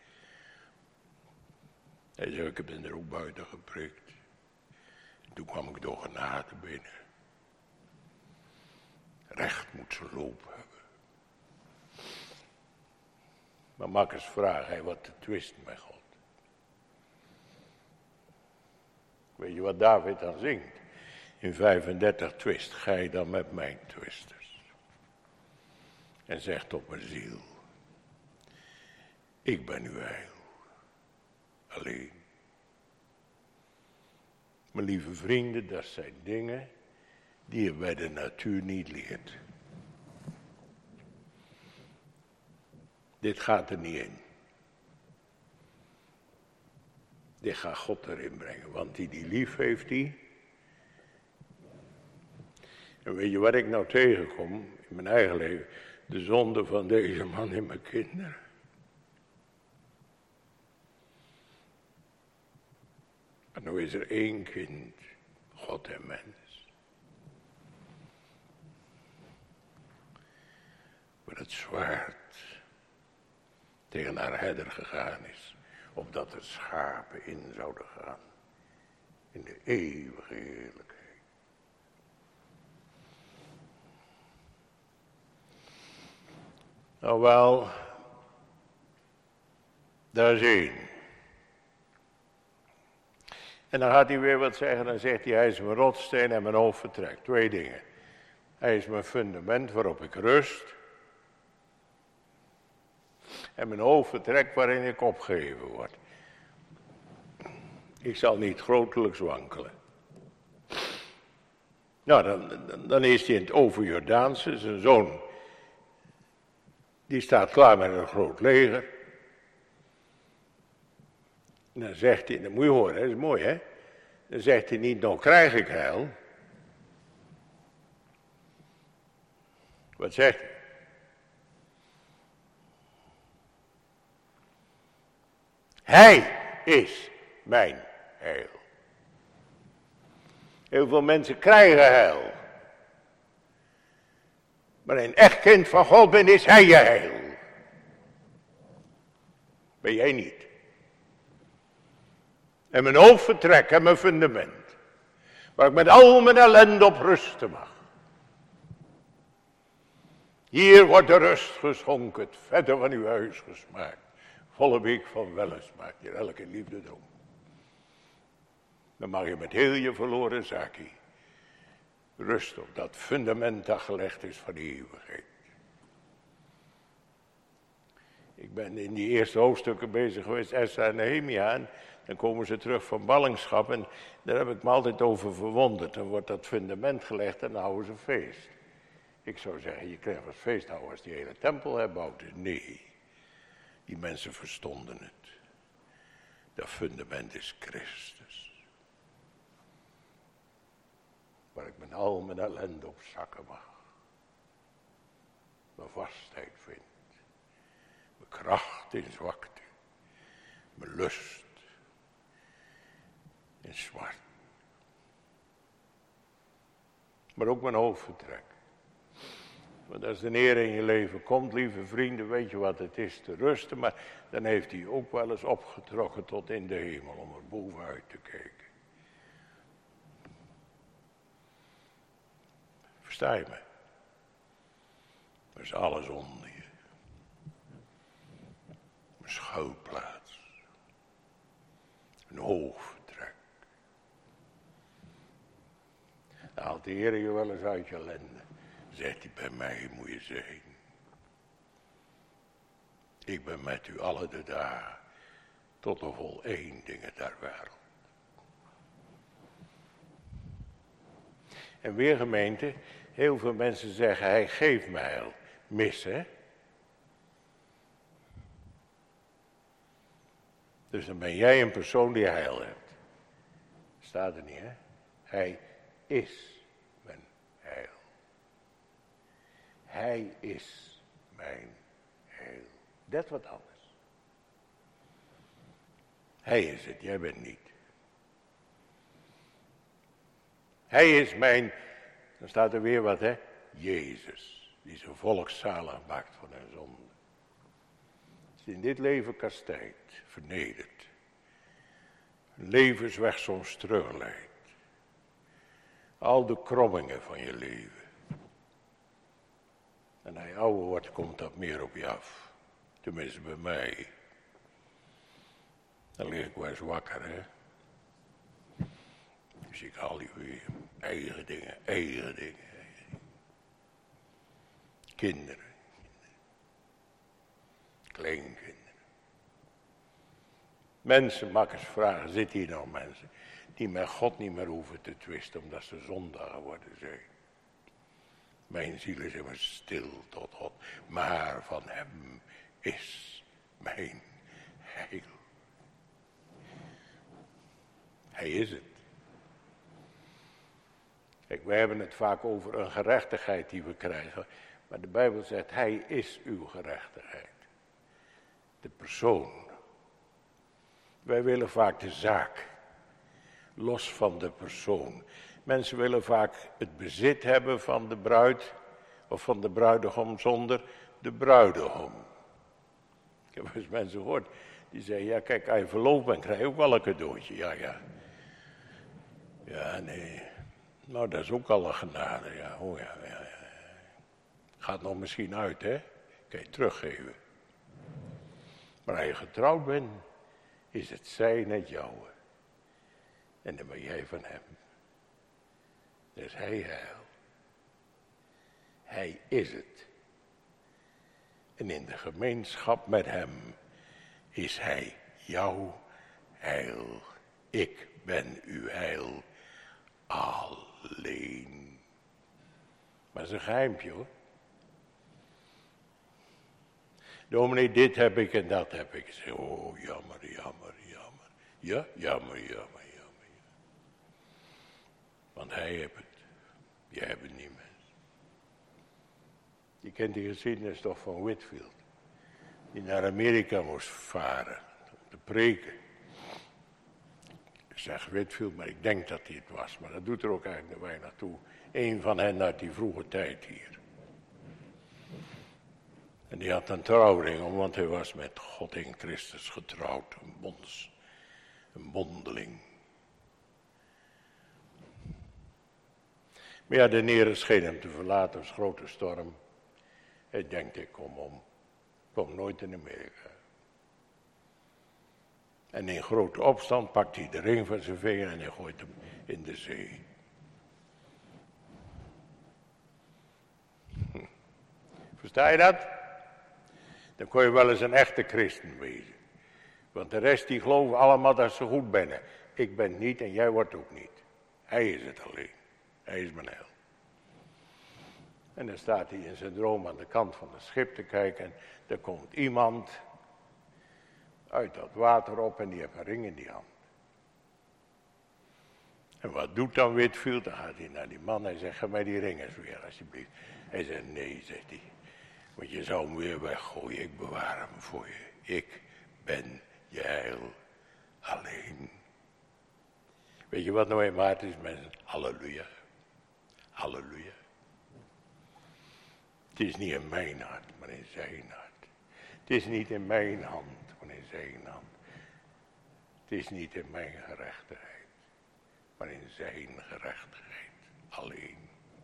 Hij zei, ik heb er ook buiten gepreekt. En toen kwam ik door genade binnen. Recht moet zijn loop hebben. Maar mag ik eens vragen, hij wat te twisten met God. Weet je wat David dan zingt? In vijfendertig twist, ga je dan met mijn twisters. En zegt op mijn ziel, ik ben uw heil. Alleen. Mijn lieve vrienden, dat zijn dingen die je bij de natuur niet leert. Dit gaat er niet in. Dit gaat God erin brengen, want die die lief heeft die. En weet je wat ik nou tegenkom in mijn eigen leven? De zonde van deze man en mijn kinderen. En nu is er één kind, God en mens. Waar het zwaard tegen haar herder gegaan is, opdat er schapen in zouden gaan. In de eeuwige heerlijkheid. Nou wel, daar is één. En dan gaat hij weer wat zeggen, dan zegt hij, hij is mijn rotsteen en mijn hoofdvertrek. Twee dingen. Hij is mijn fundament waarop ik rust. En mijn hoofdvertrek waarin ik opgeheven word. Ik zal niet grotelijks wankelen. Nou, dan, dan, dan is hij in het overjordaanse, zijn zoon. Die staat klaar met een groot leger. En dan zegt hij, dat moet je horen, dat is mooi hè. Dan zegt hij niet, nou krijg ik heil. Wat zegt hij? Hij is mijn heil. Heel veel mensen krijgen heil. Maar een echt kind van God bent, is hij je heil. Ben jij niet. En mijn hoofdvertrek en mijn fundament. Waar ik met al mijn ellende op rusten mag. Hier wordt de rust geschonken, het vette van uw huis gesmaakt. Volle week van wellen smaakt hier elke liefde dom. Dan mag je met heel je verloren zaakje rust op dat fundament dat gelegd is van de eeuwigheid. Ik ben in die eerste hoofdstukken bezig geweest, Esra en Nehemia. En dan komen ze terug van ballingschap en daar heb ik me altijd over verwonderd. Dan wordt dat fundament gelegd en dan houden ze feest. Ik zou zeggen, je krijgt wat feest houden als die hele tempel herbouwd is. Nee, die mensen verstonden het. Dat fundament is Christus. Waar ik met al mijn ellende op zakken mag. Mijn vastheid vind. Mijn kracht in zwakte. Mijn lust in zwart. Maar ook mijn hoofdvertrek. Want als de Heer in je leven komt, lieve vrienden, weet je wat het is te rusten. Maar dan heeft hij ook wel eens opgetrokken tot in de hemel om er bovenuit te kijken. Versta je me? Er is alles onder je. Een schuilplaats. Een hoofdvertrek. Dan haalt de Heer je wel eens uit je ellende. Zegt hij, bij mij moet je zijn. Ik ben met u alle de dagen tot de voleindingen der wereld. En weer gemeente, heel veel mensen zeggen, hij geeft mij heil. Mis, hè? Dus dan ben jij een persoon die heil hebt. Staat er niet, hè? Hij is mijn heil. Hij is mijn heil. Dat wat anders. Hij is het, jij bent niet. Hij is mijn, dan staat er weer wat hè, Jezus, die zijn volk zalig maakt van hun zonde. Is in dit leven kastijd, vernederd, een levensweg soms terugleidt. Al de krommingen van je leven. En hij ouder wordt, komt dat meer op je af. Tenminste bij mij. Dan lig ik wel eens wakker, hè. Dus ik haal die weer. Eigen dingen, eigen dingen. Kinderen. Kleinkinderen. Mensen mag eens vragen, zitten hier nou mensen die met God niet meer hoeven te twisten omdat ze zondagen geworden zijn. Mijn ziel is immers stil tot God, maar van hem is mijn heil. Hij is het. Kijk, wij hebben het vaak over een gerechtigheid die we krijgen. Maar de Bijbel zegt, hij is uw gerechtigheid. De persoon. Wij willen vaak de zaak. Los van de persoon. Mensen willen vaak het bezit hebben van de bruid. Of van de bruidegom zonder de bruidegom. Ik heb eens mensen gehoord. Die zeggen, ja kijk, als je verloofd bent, krijg je ook wel een cadeautje. Ja, ja. Ja, nee. Nou, dat is ook al een genade. Ja, oh ja, ja, ja. Gaat nog misschien uit, hè. Kan je teruggeven. Maar als je getrouwd bent, is het zijn het jouwe. En dan ben jij van hem. Dus hij heil. Hij is het. En in de gemeenschap met hem is hij jouw heil. Ik ben uw heil alleen. Maar dat is een geheimpje hoor. Dominee, dit heb ik en dat heb ik. Ik zeg, oh jammer, jammer, jammer. Ja, jammer, jammer, jammer. Want hij heeft het. Jij hebt het niet meer. Je kent die geschiedenis toch van Whitefield. Die naar Amerika moest varen. Om te preken. Ik zeg Whitefield, maar ik denk dat hij het was. Maar dat doet er ook eigenlijk weinig toe. Eén van hen uit die vroege tijd hier. En die had een trouwring om, want hij was met God in Christus getrouwd. Een bonds, een bondeling. Maar ja, de Heere scheen hem te verlaten, een grote storm. Hij denkt, ik kom om. Ik kom nooit in Amerika. En in grote opstand pakt hij de ring van zijn vinger en hij gooit hem in de zee. Hm. Versta je dat? Dan kon je wel eens een echte christen wezen. Want de rest die geloven allemaal dat ze goed zijn. Ik ben niet en jij wordt ook niet. Hij is het alleen. Hij is mijn heil. En dan staat hij in zijn droom aan de kant van het schip te kijken. En er komt iemand uit dat water op en die heeft een ring in die hand. En wat doet dan Whitefield? Dan gaat hij naar die man en zegt, ga mij die ring eens weer alsjeblieft. Hij zegt, nee, zegt hij. Want je zou hem weer weggooien, ik bewaar hem voor je. Ik ben je heil alleen. Weet je wat nou eenmaal het is, mensen? Halleluja. Halleluja. Het is niet in mijn hart, maar in zijn hart. Het is niet in mijn hand, maar in zijn hand. Het is niet in mijn gerechtigheid, maar in zijn gerechtigheid alleen.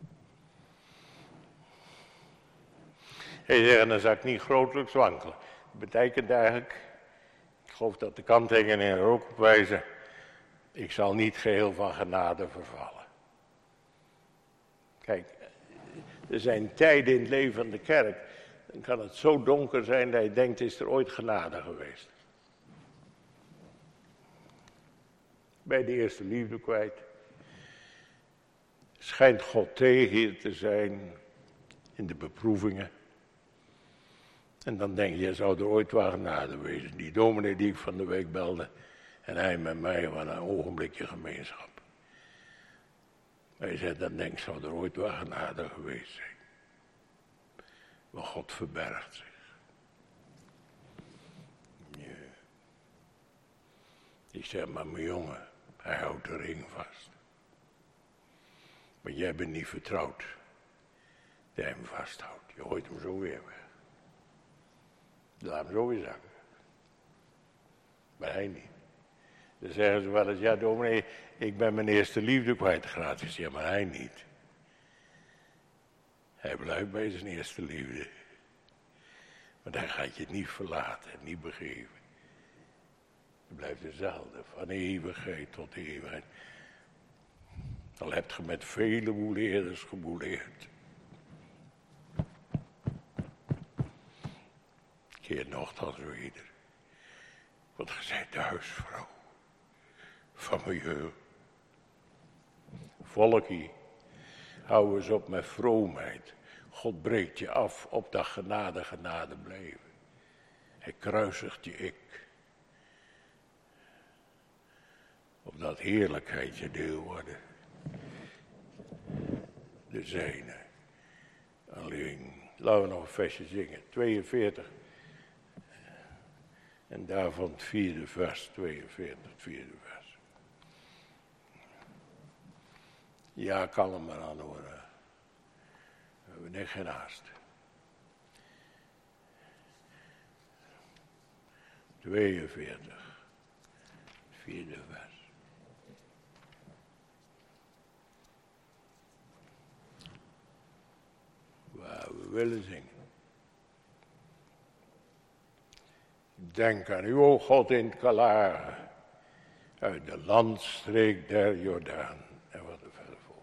Hij zegt, dan zal ik niet grotelijks wankelen. Dat betekent eigenlijk, ik geloof dat de kanttekeningen er ook op wijzen, ik zal niet geheel van genade vervallen. Kijk, er zijn tijden in het leven van de kerk, dan kan het zo donker zijn dat je denkt, is er ooit genade geweest? Bij de eerste liefde kwijt. Schijnt God tegen je te zijn in de beproevingen. En dan denk je, zou er ooit wel genade wezen. Die dominee die ik van de week belde. En hij met mij, wat een ogenblikje gemeenschap. Hij zei, dan denk ik, zou er ooit wel genade geweest zijn. Maar God verbergt zich. Ja. Ik zeg, maar mijn jongen, hij houdt de ring vast. Maar jij bent niet vertrouwd. Dat hij hem vasthoudt. Je gooit hem zo weer weg. Laat hem zo weer zakken. Maar hij niet. Dan zeggen ze wel eens, ja dominee, ik ben mijn eerste liefde kwijtgeraakt. Ja, maar hij niet. Hij blijft bij zijn eerste liefde. Want hij gaat je niet verlaten, niet begeven. Hij blijft dezelfde, van eeuwigheid tot eeuwigheid. Al hebt je met vele boeleerders geboeleerd. Keer nogthans weder. Want je zijt de huisvrouw van mijn jeugd. Volkie, hou eens op met vroomheid. God breekt je af, op dat genade, genade blijven. Hij kruisigt je ik. Opdat heerlijkheid je deel worden. de zijne. Alleen, laten we nog een versje zingen. tweeënveertig. En daarvan het vierde vers, tweeënveertig, het vierde vers. Ja, kalm maar aan hoor. We hebben net geen haast. tweeënveertig, het vierde vers. Waar we willen zingen. Denk aan u, o God, in het Kalare, uit de landstreek der Jordaan. En wat er verder volgt.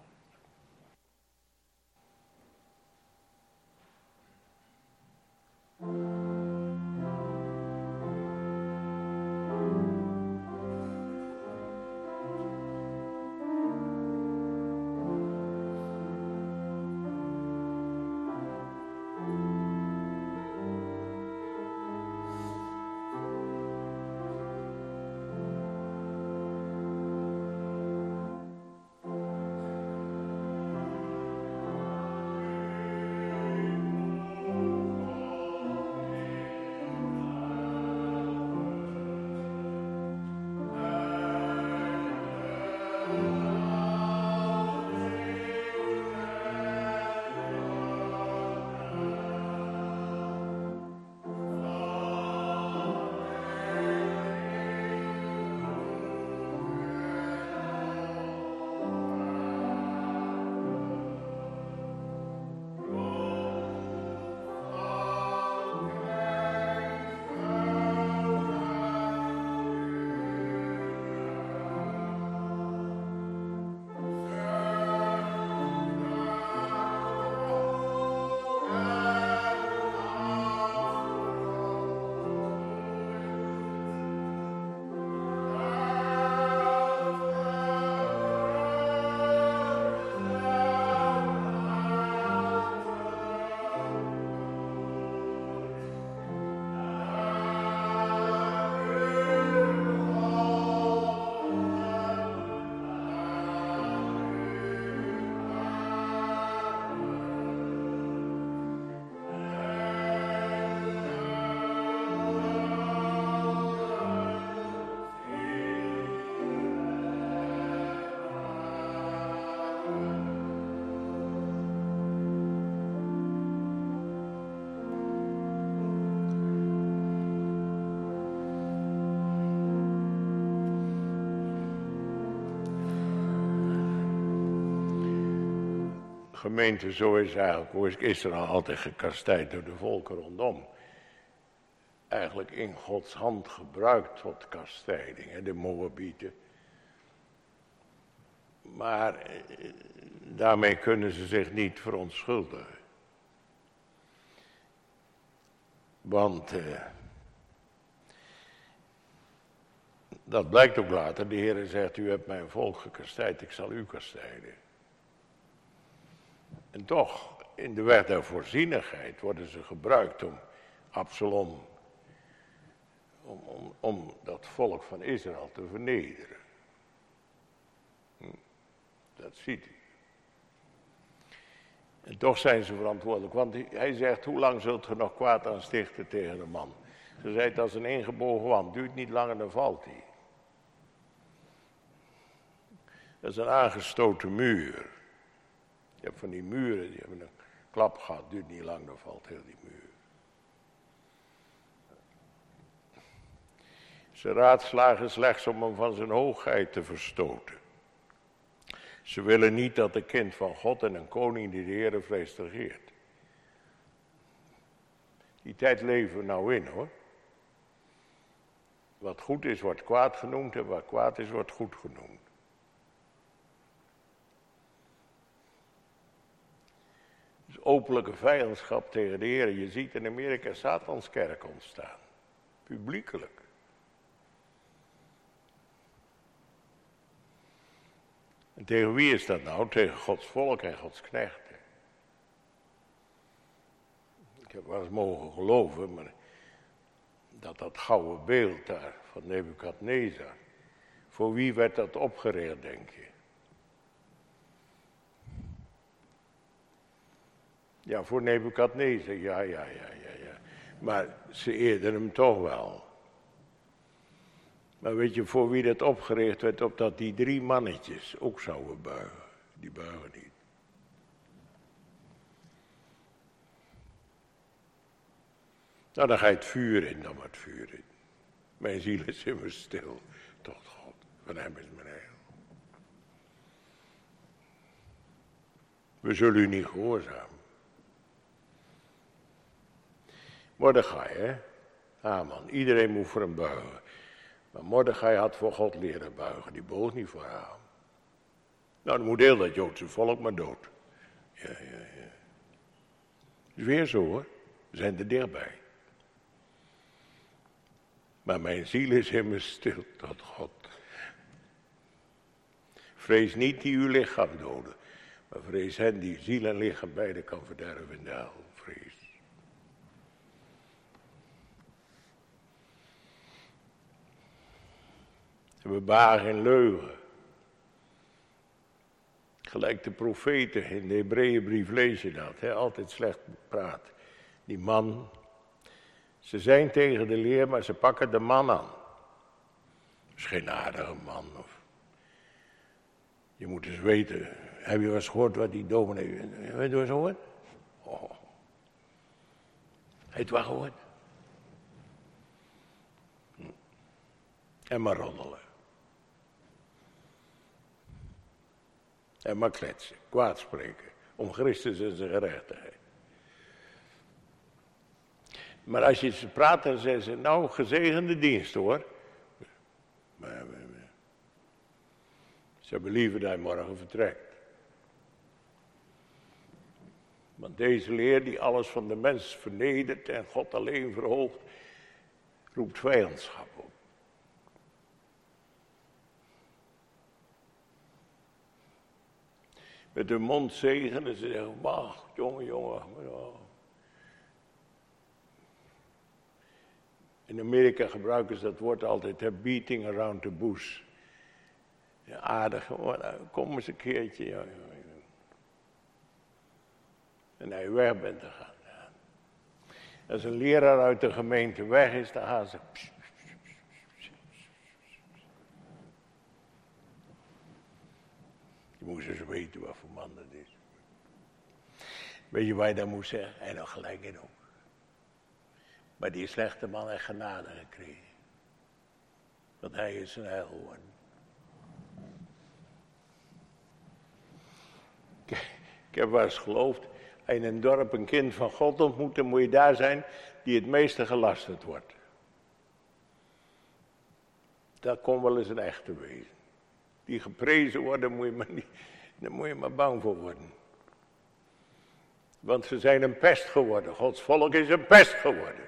Gemeente, zo is eigenlijk Israël altijd gekastijd door de volken rondom. Eigenlijk in Gods hand gebruikt tot kastijding, hè, de Moabieten. Maar eh, daarmee kunnen ze zich niet verontschuldigen. Want eh, dat blijkt ook later. De Heer zegt, u hebt mijn volk gekastijd, ik zal u kastijden. En toch, in de wet der voorzienigheid worden ze gebruikt om Absalom, om, om, om dat volk van Israël te vernederen. Hm, dat ziet u. En toch zijn ze verantwoordelijk, want hij zegt, hoe lang zult ge nog kwaad aanstichten tegen de man? Ze zei, als een ingebogen wand, duurt niet langer, dan valt hij. Dat is een aangestoten muur. Je hebt van die muren, die hebben een klap gehad, duurt niet lang, dan valt heel die muur. Ze raadslagen slechts om hem van zijn hoogheid te verstoten. Ze willen niet dat een kind van God en een koning die de Heere vreest regeert. Die tijd leven we nou in, hoor. Wat goed is, wordt kwaad genoemd en wat kwaad is, wordt goed genoemd. Dus openlijke vijandschap tegen de Heer. Je ziet in Amerika Satanskerk ontstaan. Publiekelijk. En tegen wie is dat nou? Tegen Gods volk en Gods knechten. Ik heb wel eens mogen geloven, maar dat dat gouden beeld daar van Nebukadnezar, voor wie werd dat opgericht, denk je? Ja, voor Nebukadnezar, ja, ja, ja, ja, ja. Maar ze eerden hem toch wel. Maar weet je voor wie dat opgericht werd? Opdat die drie mannetjes ook zouden buigen. Die buigen niet. Nou, dan ga je het vuur in, dan maar het vuur in. Mijn ziel is immers stil tot God. Van hem is mijn heil. We zullen u niet gehoorzamen. Mordechai, hè? Haman. Iedereen moet voor hem buigen. Maar Mordechai had voor God leren buigen. Die boog niet voor Haman. Nou, dan moet heel dat Joodse volk maar dood. Ja, ja, ja. Is weer zo, hoor. We zijn er dichtbij. Maar mijn ziel is immers stil tot God. Vrees niet die uw lichaam doden. Maar vrees hen die ziel en lichaam beide kan verderven in de hel. Vrees. We bagen in leugen. Gelijk de profeten in de Hebreeënbrief lees je dat. Hè? Altijd slecht praat. Die man. Ze zijn tegen de leer, maar ze pakken de man aan. Dat is geen aardige man. Of... Je moet eens weten. Heb je wel eens gehoord wat die dominee... Weet je wel eens gehoord? Oh. Heb je het wel gehoord? Hm. En maar roddelen. En maar kletsen, kwaad spreken. Om Christus en zijn gerechtigheid. Maar als je ze praat, dan zeggen ze, nou, gezegende dienst hoor. Maar, maar, maar. Ze hebben liever dat hij morgen vertrekt. Want deze leer die alles van de mens vernedert en God alleen verhoogt, roept vijandschap op. Met hun mond zegenen, ze zeggen, wacht, jongen, jongen. Oh. In Amerika gebruiken ze dat woord altijd, hè, beating around the bush. Ja, aardig, kom eens een keertje. Ja, ja, ja. En hij weg bent te gaan. Ja. Als een leraar uit de gemeente weg is, dan gaan ze... Je moest eens weten wat voor man dat is. Weet je waar je dat moet zeggen? Hij nog gelijk in ook. Maar die slechte man heeft genade gekregen. Want hij is een heil geworden. Ik heb wel eens geloofd, als je in een dorp een kind van God ontmoet, dan moet je daar zijn die het meeste gelasterd wordt. Dat kon wel eens een echte wezen. Die geprezen worden, moet je maar niet, daar moet je maar bang voor worden. Want ze zijn een pest geworden. Gods volk is een pest geworden.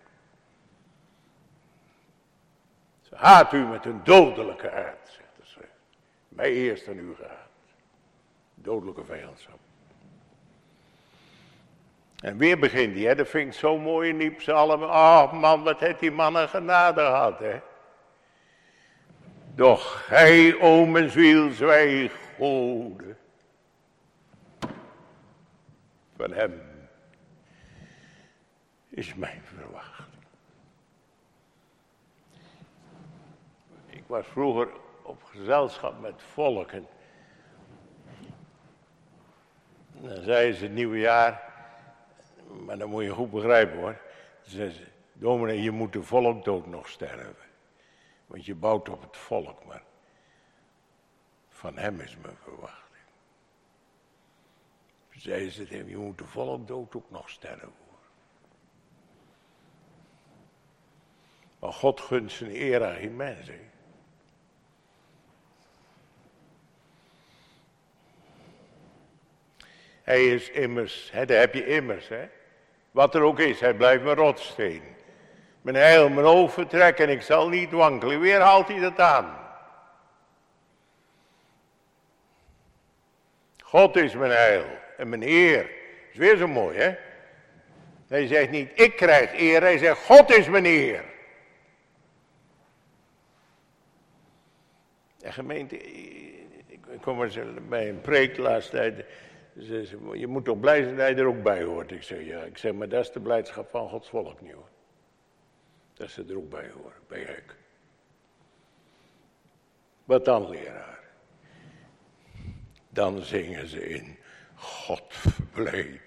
Ze haat u met een dodelijke aard, zegt ze. Mij eerst aan u gehaat. Dodelijke vijandschap. En weer begint hij, hè? Dat vind ik zo mooi in die psalmen. Oh man, wat heeft die man een genade gehad, hè. Doch gij, o mijn ziel, zwijg, Gode. Van hem is mijn verwachting. Ik was vroeger op gezelschap met volken. Dan zeiden ze het nieuwe jaar, maar dan moet je goed begrijpen hoor. Dan zeiden ze, dominee, je moet de volkdood nog sterven. Want je bouwt op het volk, maar van hem is mijn verwachting. Zeiden ze tegen hem, je moet de volkdood ook nog sterven. Maar God gunt zijn eer aan geen mens. He. Hij is immers, hè, daar heb je immers. Hè. Wat er ook is, hij blijft mijn rotsteen. Mijn heil, mijn overtrek en ik zal niet wankelen. Weer haalt hij dat aan. God is mijn heil en mijn eer. Is weer zo mooi, hè? Hij zegt niet, ik krijg eer. Hij zegt, God is mijn eer. En gemeente, ik kom eens bij een preek de laatste tijd. Ze zei, je moet toch blij zijn dat je er ook bij hoort. Ik zeg, ja, ik zeg, maar dat is de blijdschap van Gods volk niet hoor. Dat ze er ook bij horen, bij ik. Wat dan, leraar? Dan zingen ze in God verblijd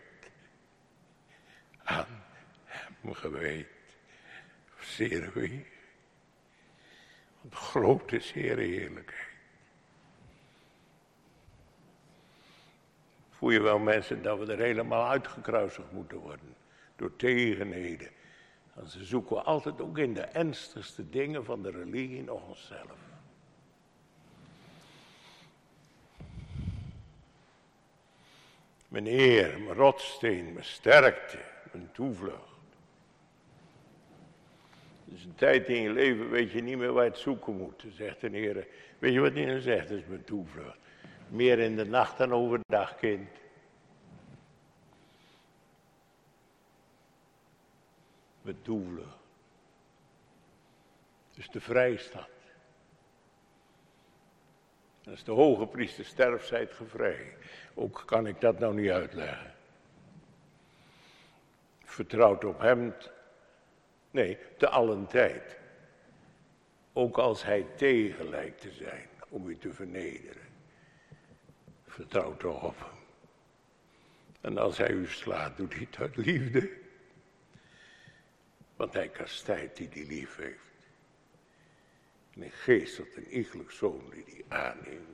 aan hem gewijd. Zeer wie. Want groot is Heer heerlijkheid. Voel je wel mensen dat we er helemaal uitgekruisigd moeten worden. Door tegenheden. Want ze zoeken altijd ook in de ernstigste dingen van de religie nog onszelf. Mijn Heer, mijn rotsteen, mijn sterkte, mijn toevlucht. Dus een tijd in je leven weet je niet meer waar je het zoeken moet. Dan zegt de Heer, weet je wat hij nou zegt? Dat is mijn toevlucht. Meer in de nacht dan overdag, kind. Mijn toevlucht. Dus de vrijstad. En als de hoge priester sterft, zijt ge vrij. Ook kan ik dat nou niet uitleggen. Vertrouwt op hem, nee, te allen tijd. Ook als hij tegen lijkt te zijn, om u te vernederen. Vertrouw toch op hem. En als hij u slaat, doet hij het uit liefde. Want hij kastijdt die die lief heeft. En hij geestelt een iegelijk zoon die die aanneemt.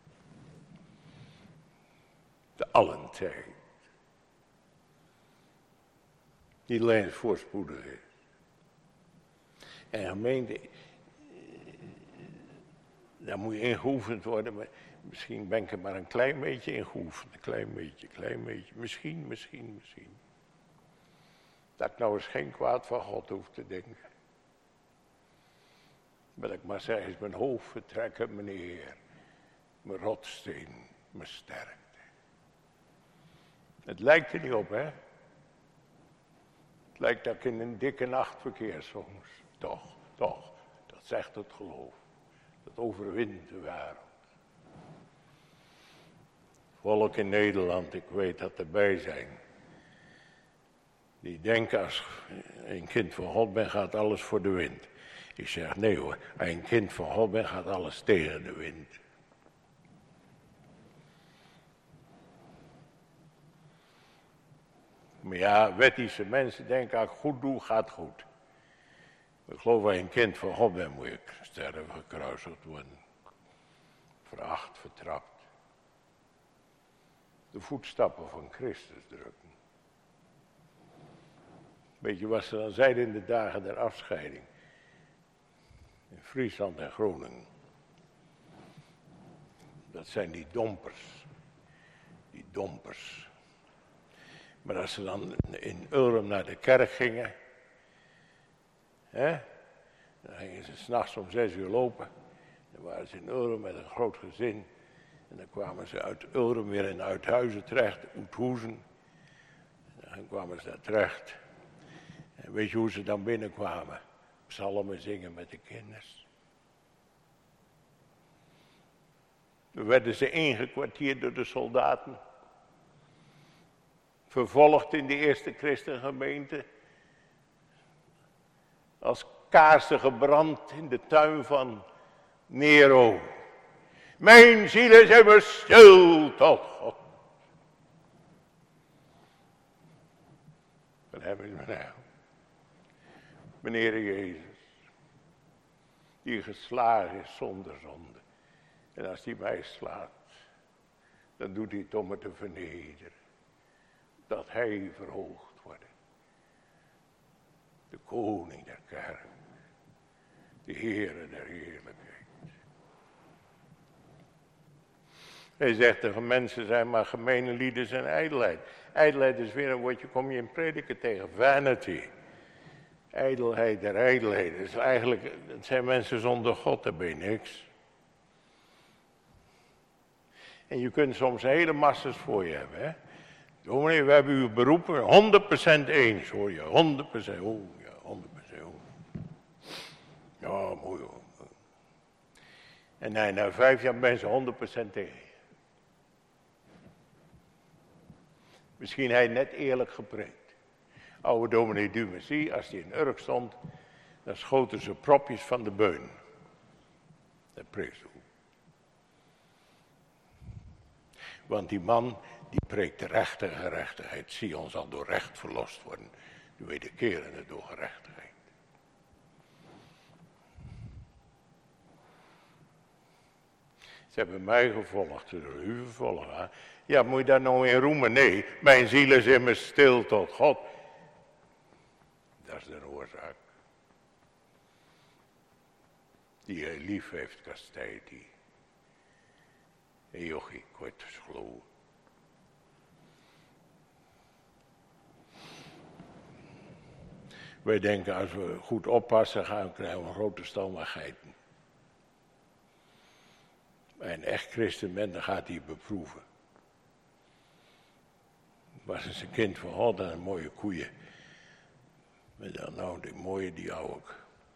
De allen tijd. Die alleen voorspoedig is. En gemeente, daar moet je in geoefend worden, maar misschien ben ik er maar een klein beetje in geoefend. Een klein beetje, een klein beetje. Misschien, misschien, misschien. Dat ik nou eens geen kwaad van God hoef te denken. Maar dat ik maar zeg, is mijn hoofd vertrekken, mijn Heer. Mijn rotsteen, mijn sterkte. Het lijkt er niet op, hè. Het lijkt dat ik in een dikke nacht verkeer soms. Toch, toch. Dat zegt het geloof. Dat overwint de wereld. Volk in Nederland, ik weet dat erbij zijn. Die denken als je een kind van God bent, gaat alles voor de wind. Ik zeg nee hoor, als je een kind van God bent, gaat alles tegen de wind. Maar ja, wettische mensen denken, als ik goed doe, gaat goed. Ik geloof als je een kind van God bent, moet je sterven, gekruisigd worden. Veracht, vertrapt. De voetstappen van Christus drukken. Weet je wat ze dan zeiden in de dagen der afscheiding? In Friesland en Groningen. Dat zijn die dompers. Die dompers. Maar als ze dan in Ulrum naar de kerk gingen. Hè, dan gingen ze 's nachts om zes uur lopen. Dan waren ze in Ulrum met een groot gezin. En dan kwamen ze uit Ulrum weer in Uithuizen terecht, Oethoezen. En dan kwamen ze daar terecht. En weet je hoe ze dan binnenkwamen? Psalmen zingen met de kinders. Dan werden ze ingekwartierd door de soldaten. Vervolgd in de eerste christengemeente. Als kaarsen gebrand in de tuin van Nero. Mijn ziel is immers stil tot God. Wat hebben we nou? Meneer Jezus, die geslagen is zonder zonde. En als hij mij slaat, dan doet hij het om me te vernederen. Dat hij verhoogd wordt. De koning der kerk. De Heere der heerlijkheid. Hij zegt tegen mensen zijn maar gemene lieden zijn ijdelheid. Ijdelheid is weer een woordje, kom je in prediken tegen. Vanity. Ijdelheid der ijdelheden. Dus eigenlijk, het zijn mensen zonder God, daar ben je niks. En je kunt soms hele massas voor je hebben, hè. Dominee, we hebben u beroepen, honderd procent eens, hoor je. honderd procent, oh ja, honderd procent. Oh. Ja, mooi hoor. En nee, na vijf jaar ben ze honderd procent tegen. Misschien hij net eerlijk gepreekt. Oude dominee Dumacy, als hij in Urk stond, dan schoten ze propjes van de beun. Dat preekt zo. Want die man, die preekt de recht en gerechtigheid. Sion zal door recht verlost worden. De wederkerende door gerechtigheid. Ze hebben mij gevolgd, ze zullen u vervolgen. Ja, moet je daar nou in roemen? Nee, mijn ziel is immers stil tot God. Dat is de oorzaak. Die hij lief heeft, kastijdt die. En jochie, ik word gesloten. Wij denken, als we goed oppassen, gaan we krijgen een grote stal met geiten. Bij een echt christen bent, dan gaat hij beproeven. Was eens een kind van God en een mooie koeien. Maar dan, nou, die mooie, die hou ik.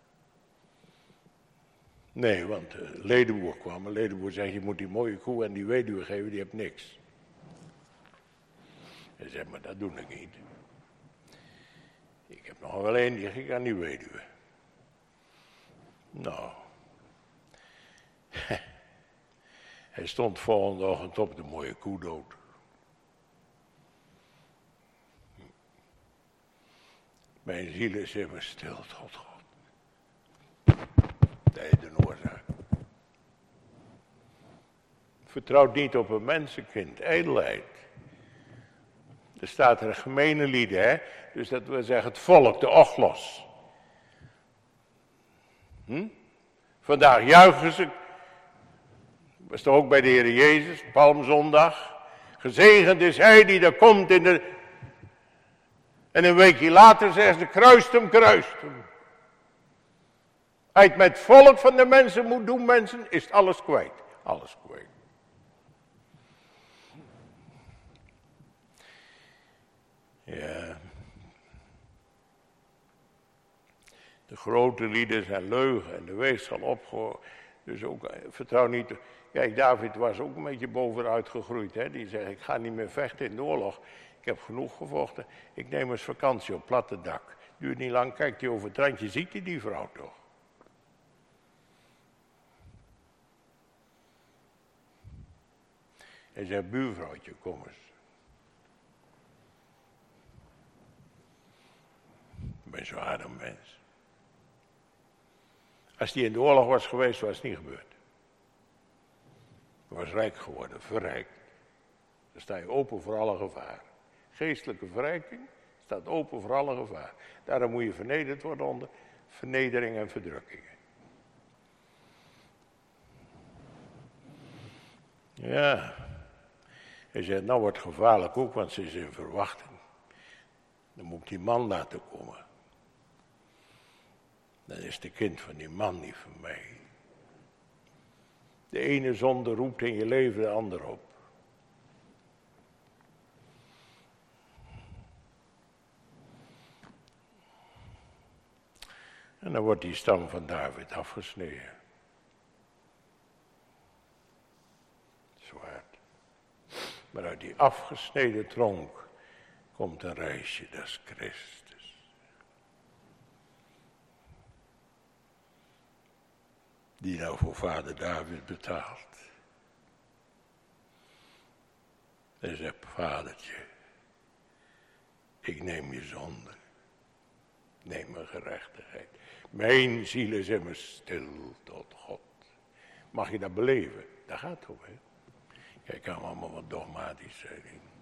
Nee, want de ledenboer kwam. Een ledenboer zei, je moet die mooie koe en die weduwe geven, die heeft niks. Hij zei, maar dat doe ik niet. Ik heb nog wel één, die ging aan die weduwe. Nou. Hij stond volgende ochtend op de mooie koe dood. Mijn ziel is immers stil tot God. Dat is de oorzaak. Vertrouw niet op een mensenkind, ijdelheid. Er staat er gemene lieden, hè? Dus dat wil zeggen het volk, de ochlos. Hm? Vandaag juichen ze. Was toch ook bij de Heer Jezus, Palmzondag. Gezegend is hij die er komt in de... En een weekje later zegt ze, kruist hem, kruist hem. Als je het met het volk van de mensen moet doen, mensen, is het alles kwijt. Alles kwijt. Ja. De grote lieden zijn leugen en de weegschaal opgehoord. Dus ook, vertrouw niet... Kijk, David was ook een beetje bovenuit gegroeid. Hè? Die zegt, ik ga niet meer vechten in de oorlog. Ik heb genoeg gevochten. Ik neem eens vakantie op platte dak. Duurt niet lang, kijkt hij over het randje, ziet hij die vrouw toch? Hij zei, buurvrouwtje, kom eens. Ik ben zo aardig mens. Als die in de oorlog was geweest, was het niet gebeurd. Hij was rijk geworden, verrijkt. Dan sta je open voor alle gevaar. Geestelijke verrijking staat open voor alle gevaar. Daarom moet je vernederd worden onder vernedering en verdrukkingen. Ja. Hij zei, nou wordt het gevaarlijk ook, want ze is in verwachting. Dan moet ik die man laten komen. Dan is de kind van die man niet van mij. De ene zonde roept in je leven de ander op. En dan wordt die stam van David afgesneden. Zwaard. Maar uit die afgesneden tronk komt een reisje, dat is Christus. Die nou voor vader David betaalt. En zegt, vadertje, ik neem je zonde. Neem mijn gerechtigheid. Mijn ziel is immers stil tot God. Mag je dat beleven? Dat gaat toch, hè? Kijk, kan allemaal wat dogmatisch zijn.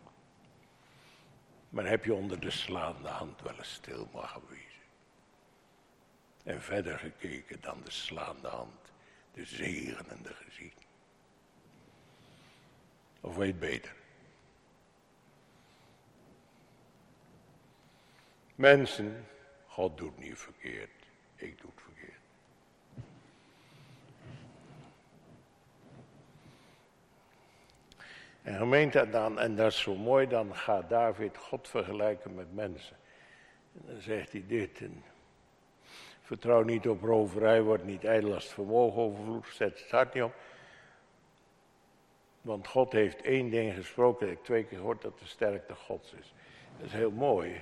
Maar heb je onder de slaande hand wel eens stil mogen wezen? En verder gekeken dan de slaande hand, de zegenende gezien. Of weet beter? Mensen, God doet niet verkeerd, ik doe het verkeerd. En gemeente dan, en dat is zo mooi, dan gaat David God vergelijken met mensen. En dan zegt hij dit, en vertrouw niet op roverij, wordt niet ijdel als het vermogen overvloed, zet het hart niet op. Want God heeft één ding gesproken, dat ik twee keer gehoord, dat de sterkte Gods is. Dat is heel mooi.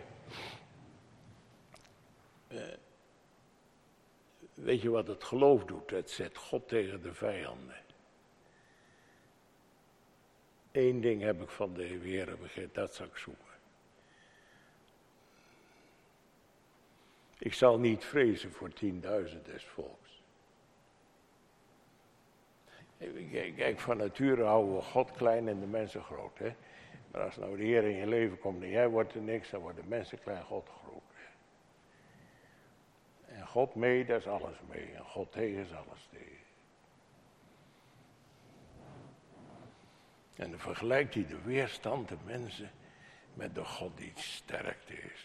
Uh, weet je wat het geloof doet? Het zet God tegen de vijanden. Eén ding heb ik van de Heer begrepen, dat zal ik zoeken. Ik zal niet vrezen voor tienduizend des volks. Kijk, van nature houden we God klein en de mensen groot. Hè? Maar als nou de Heer in je leven komt en jij wordt er niks, dan worden mensen klein, God groot. En God mee, daar is alles mee. En God tegen is alles tegen. En dan vergelijkt hij de weerstand de mensen met de God die sterkte is.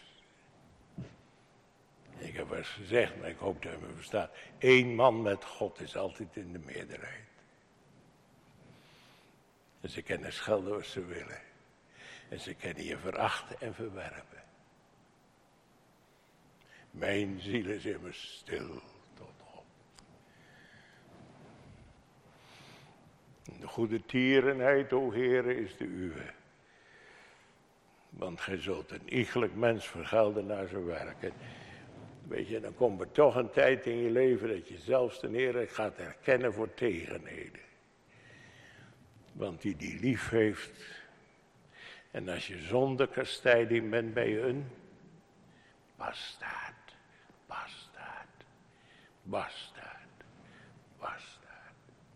Ik heb wel eens gezegd, maar ik hoop dat u me verstaat. Eén man met God is altijd in de meerderheid. En ze kunnen schelden wat ze willen. En ze kunnen je verachten en verwerpen. Mijn ziel is immers stil tot God. De goede tierenheid, o Heere, is de uwe. Want gij zult een iegelijk mens vergelden naar zijn werk. En weet je, dan komt er toch een tijd in je leven dat je zelfs de Heer gaat herkennen voor tegenheden. Want die die lief heeft. En als je zonder kastijding bent, ben je een bastaard, bastaard, bastaard, bastaard.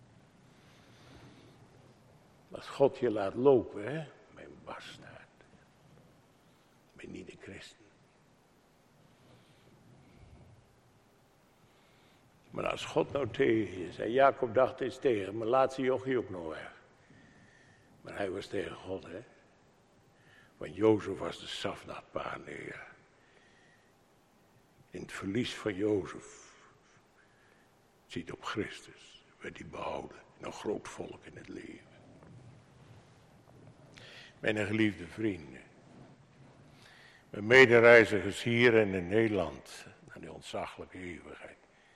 Als God je laat lopen, hè, ben je een bastaard. Ben je niet een christen. Maar als God nou tegen je zei, Jacob dacht eens tegen, maar laatste jochie ook nog weg. Maar hij was tegen God, hè. Want Jozef was de Safnatpaneer. In het verlies van Jozef, ziet op Christus, werd hij behouden. Een groot volk in het leven. Mijn geliefde vrienden. Mijn medereizigers hier en in Nederland, naar die ontzaglijke eeuwigheid.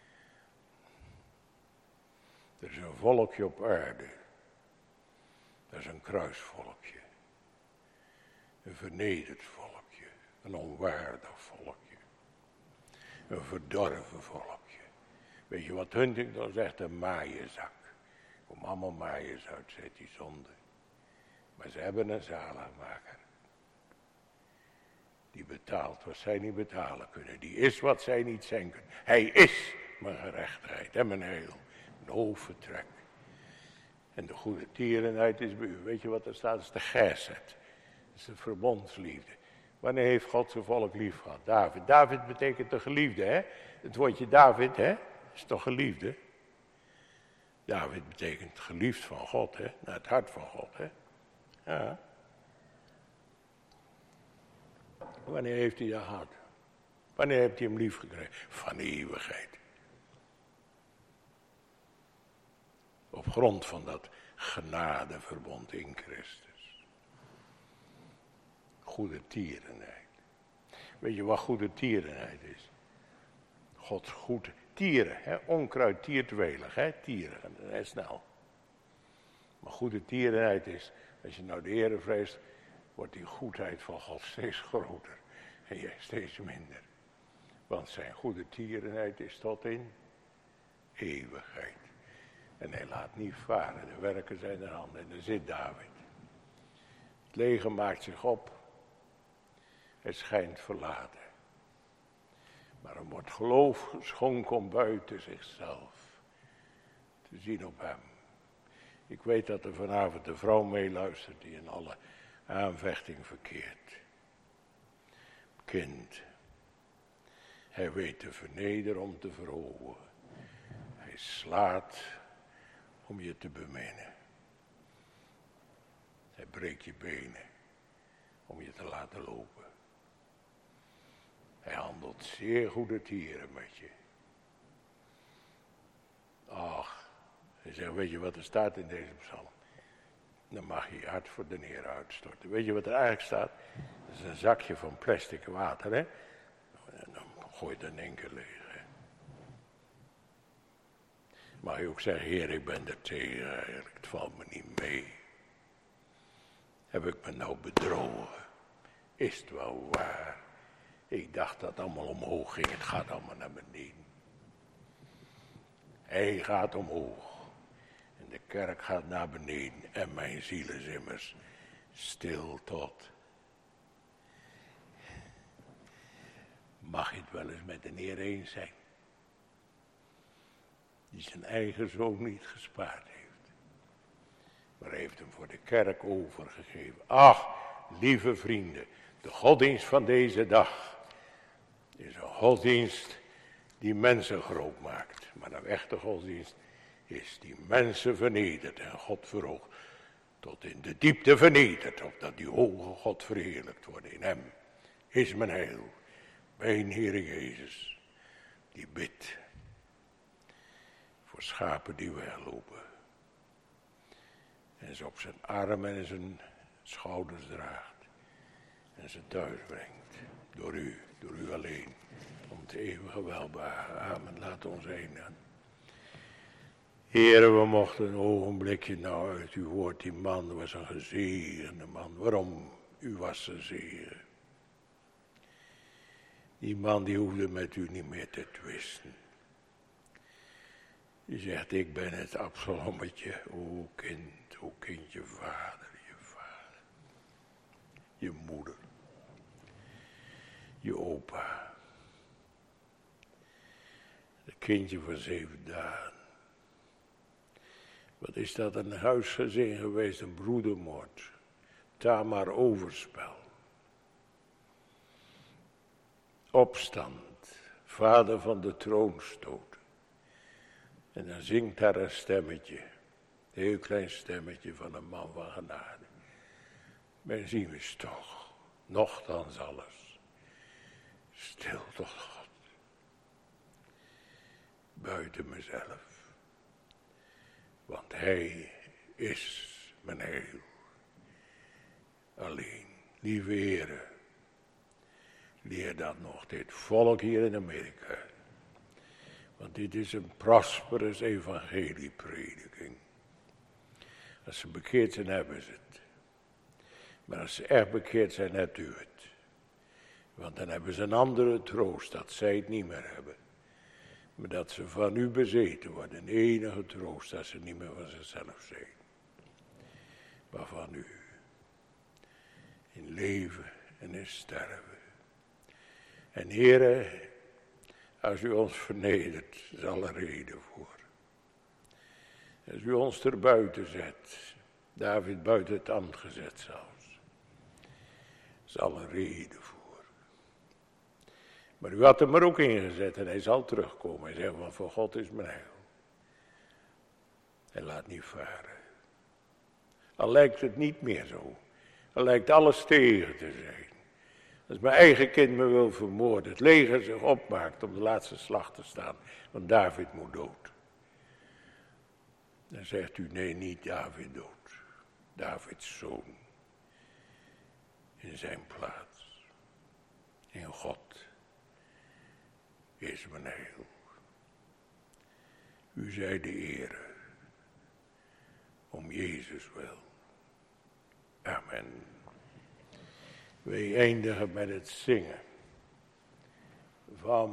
Er is een volkje op aarde. Dat is een kruisvolkje. Een vernederd volkje. Een onwaardig volkje. Een verdorven volkje. Weet je wat Huntington zegt? Een maaienzak. Kom allemaal maaiers uit, zegt die zonde. Maar ze hebben een zaligmaker. Die betaalt wat zij niet betalen kunnen. Die is wat zij niet zijn kunnen. Hij is mijn gerechtigheid en mijn heil. Mijn hoofdvertrek. En de goede tierenheid is bij u. Weet je wat er staat? Dat is de gesed. Dat is de verbondsliefde. Wanneer heeft God zijn volk lief gehad? David. David betekent de geliefde, hè? Het woordje David, hè? Is toch geliefde? David betekent geliefd van God, hè? Naar het hart van God, hè? Ja. Wanneer heeft hij dat gehad? Wanneer heeft hij hem lief gekregen? Van de eeuwigheid. Op grond van dat genadeverbond in Christus. Goede tierenheid. Weet je wat goede tierenheid is? Gods goede tieren, hè? Onkruid tiert welig, hè? Tieren, dat is snel. Maar goede tierenheid is, als je nou de Heere vreest, wordt die goedheid van God steeds groter en jij steeds minder. Want zijn goede tierenheid is tot in eeuwigheid. En hij laat niet varen, de werken zijn er handen en daar zit David. Het leger maakt zich op, het schijnt verlaten. Maar er wordt geloof geschonken om buiten zichzelf te zien op hem. Ik weet dat er vanavond een vrouw meeluistert die in alle aanvechting verkeert. Kind, hij weet te vernederen om te verhogen. Hij slaat om je te beminnen. Hij breekt je benen om je te laten lopen. Hij handelt zeer goede tieren met je. Ach, hij zegt, weet je wat er staat in deze psalm? Dan mag je je hart voor de Heer uitstorten. Weet je wat er eigenlijk staat? Dat is een zakje van plastic water, hè? En dan gooi je het in één keer leeg, hè? Mag je ook zeggen, Heer, ik ben er tegen eigenlijk, het valt me niet mee. Heb ik me nou bedrogen? Is het wel waar? Ik dacht dat het allemaal omhoog ging, het gaat allemaal naar beneden. Hij gaat omhoog. En de kerk gaat naar beneden. En mijn ziel is immers stil tot. Mag je het wel eens met de Heer eens zijn? Die zijn eigen zoon niet gespaard heeft. Maar heeft hem voor de kerk overgegeven. Ach, lieve vrienden. De godsdienst van deze dag is een godsdienst die mensen groot maakt. Maar een echte godsdienst is die mensen vernedert en God verhoogt. Tot in de diepte vernedert, opdat die hoge God verheerlijkt wordt. In hem is mijn heil. Mijn Heere Jezus, die bidt voor schapen die weglopen. En ze op zijn armen en zijn schouders draagt. En ze thuis brengt. Door u, door u alleen. Om het eeuwige welbehagen. Amen. Laat ons heen gaan. Heere, we mochten een ogenblikje nou uit uw woord. Die man was een gezegende man. Waarom? U was een zegen. Die man die hoefde met u niet meer te twisten. Die zegt, ik ben het Absalommetje. O kind, o kind, je vader, je vader. Je moeder. Je opa. Het kindje van zeven dagen. Wat is dat een huisgezin geweest, een broedermoord. Tamar overspel. Opstand, vader van de troonstoot. En dan zingt daar een stemmetje, een heel klein stemmetje van een man van genade. Men zien we toch, nochtans alles, stil tot God. Buiten mezelf, want hij is mijn heil. Alleen, lieve Heere. Leer dat nog, dit volk hier in Amerika. Want dit is een prosperous evangelieprediking. Als ze bekeerd zijn, hebben ze het. Maar als ze echt bekeerd zijn, hebt u het. Want dan hebben ze een andere troost, dat zij het niet meer hebben. Maar dat ze van u bezeten worden. Een enige troost, dat ze niet meer van zichzelf zijn. Maar van u. In leven en in sterven. En Heere, als u ons vernedert, is alle reden voor. Als u ons er buiten zet, David buiten het ambt gezet zelfs, is alle reden voor. Maar u had hem er ook ingezet en hij zal terugkomen. Hij zegt, van voor God is mijn heil. Hij laat niet varen. Al lijkt het niet meer zo. Al lijkt alles tegen te zijn. Als mijn eigen kind me wil vermoorden, het leger zich opmaakt om de laatste slag te staan, want David moet dood. Dan zegt u, nee, niet David dood. Davids zoon. In zijn plaats. In God is mijn heil. U zij de ere. Om Jezus wil. Amen. Wij eindigen met het zingen van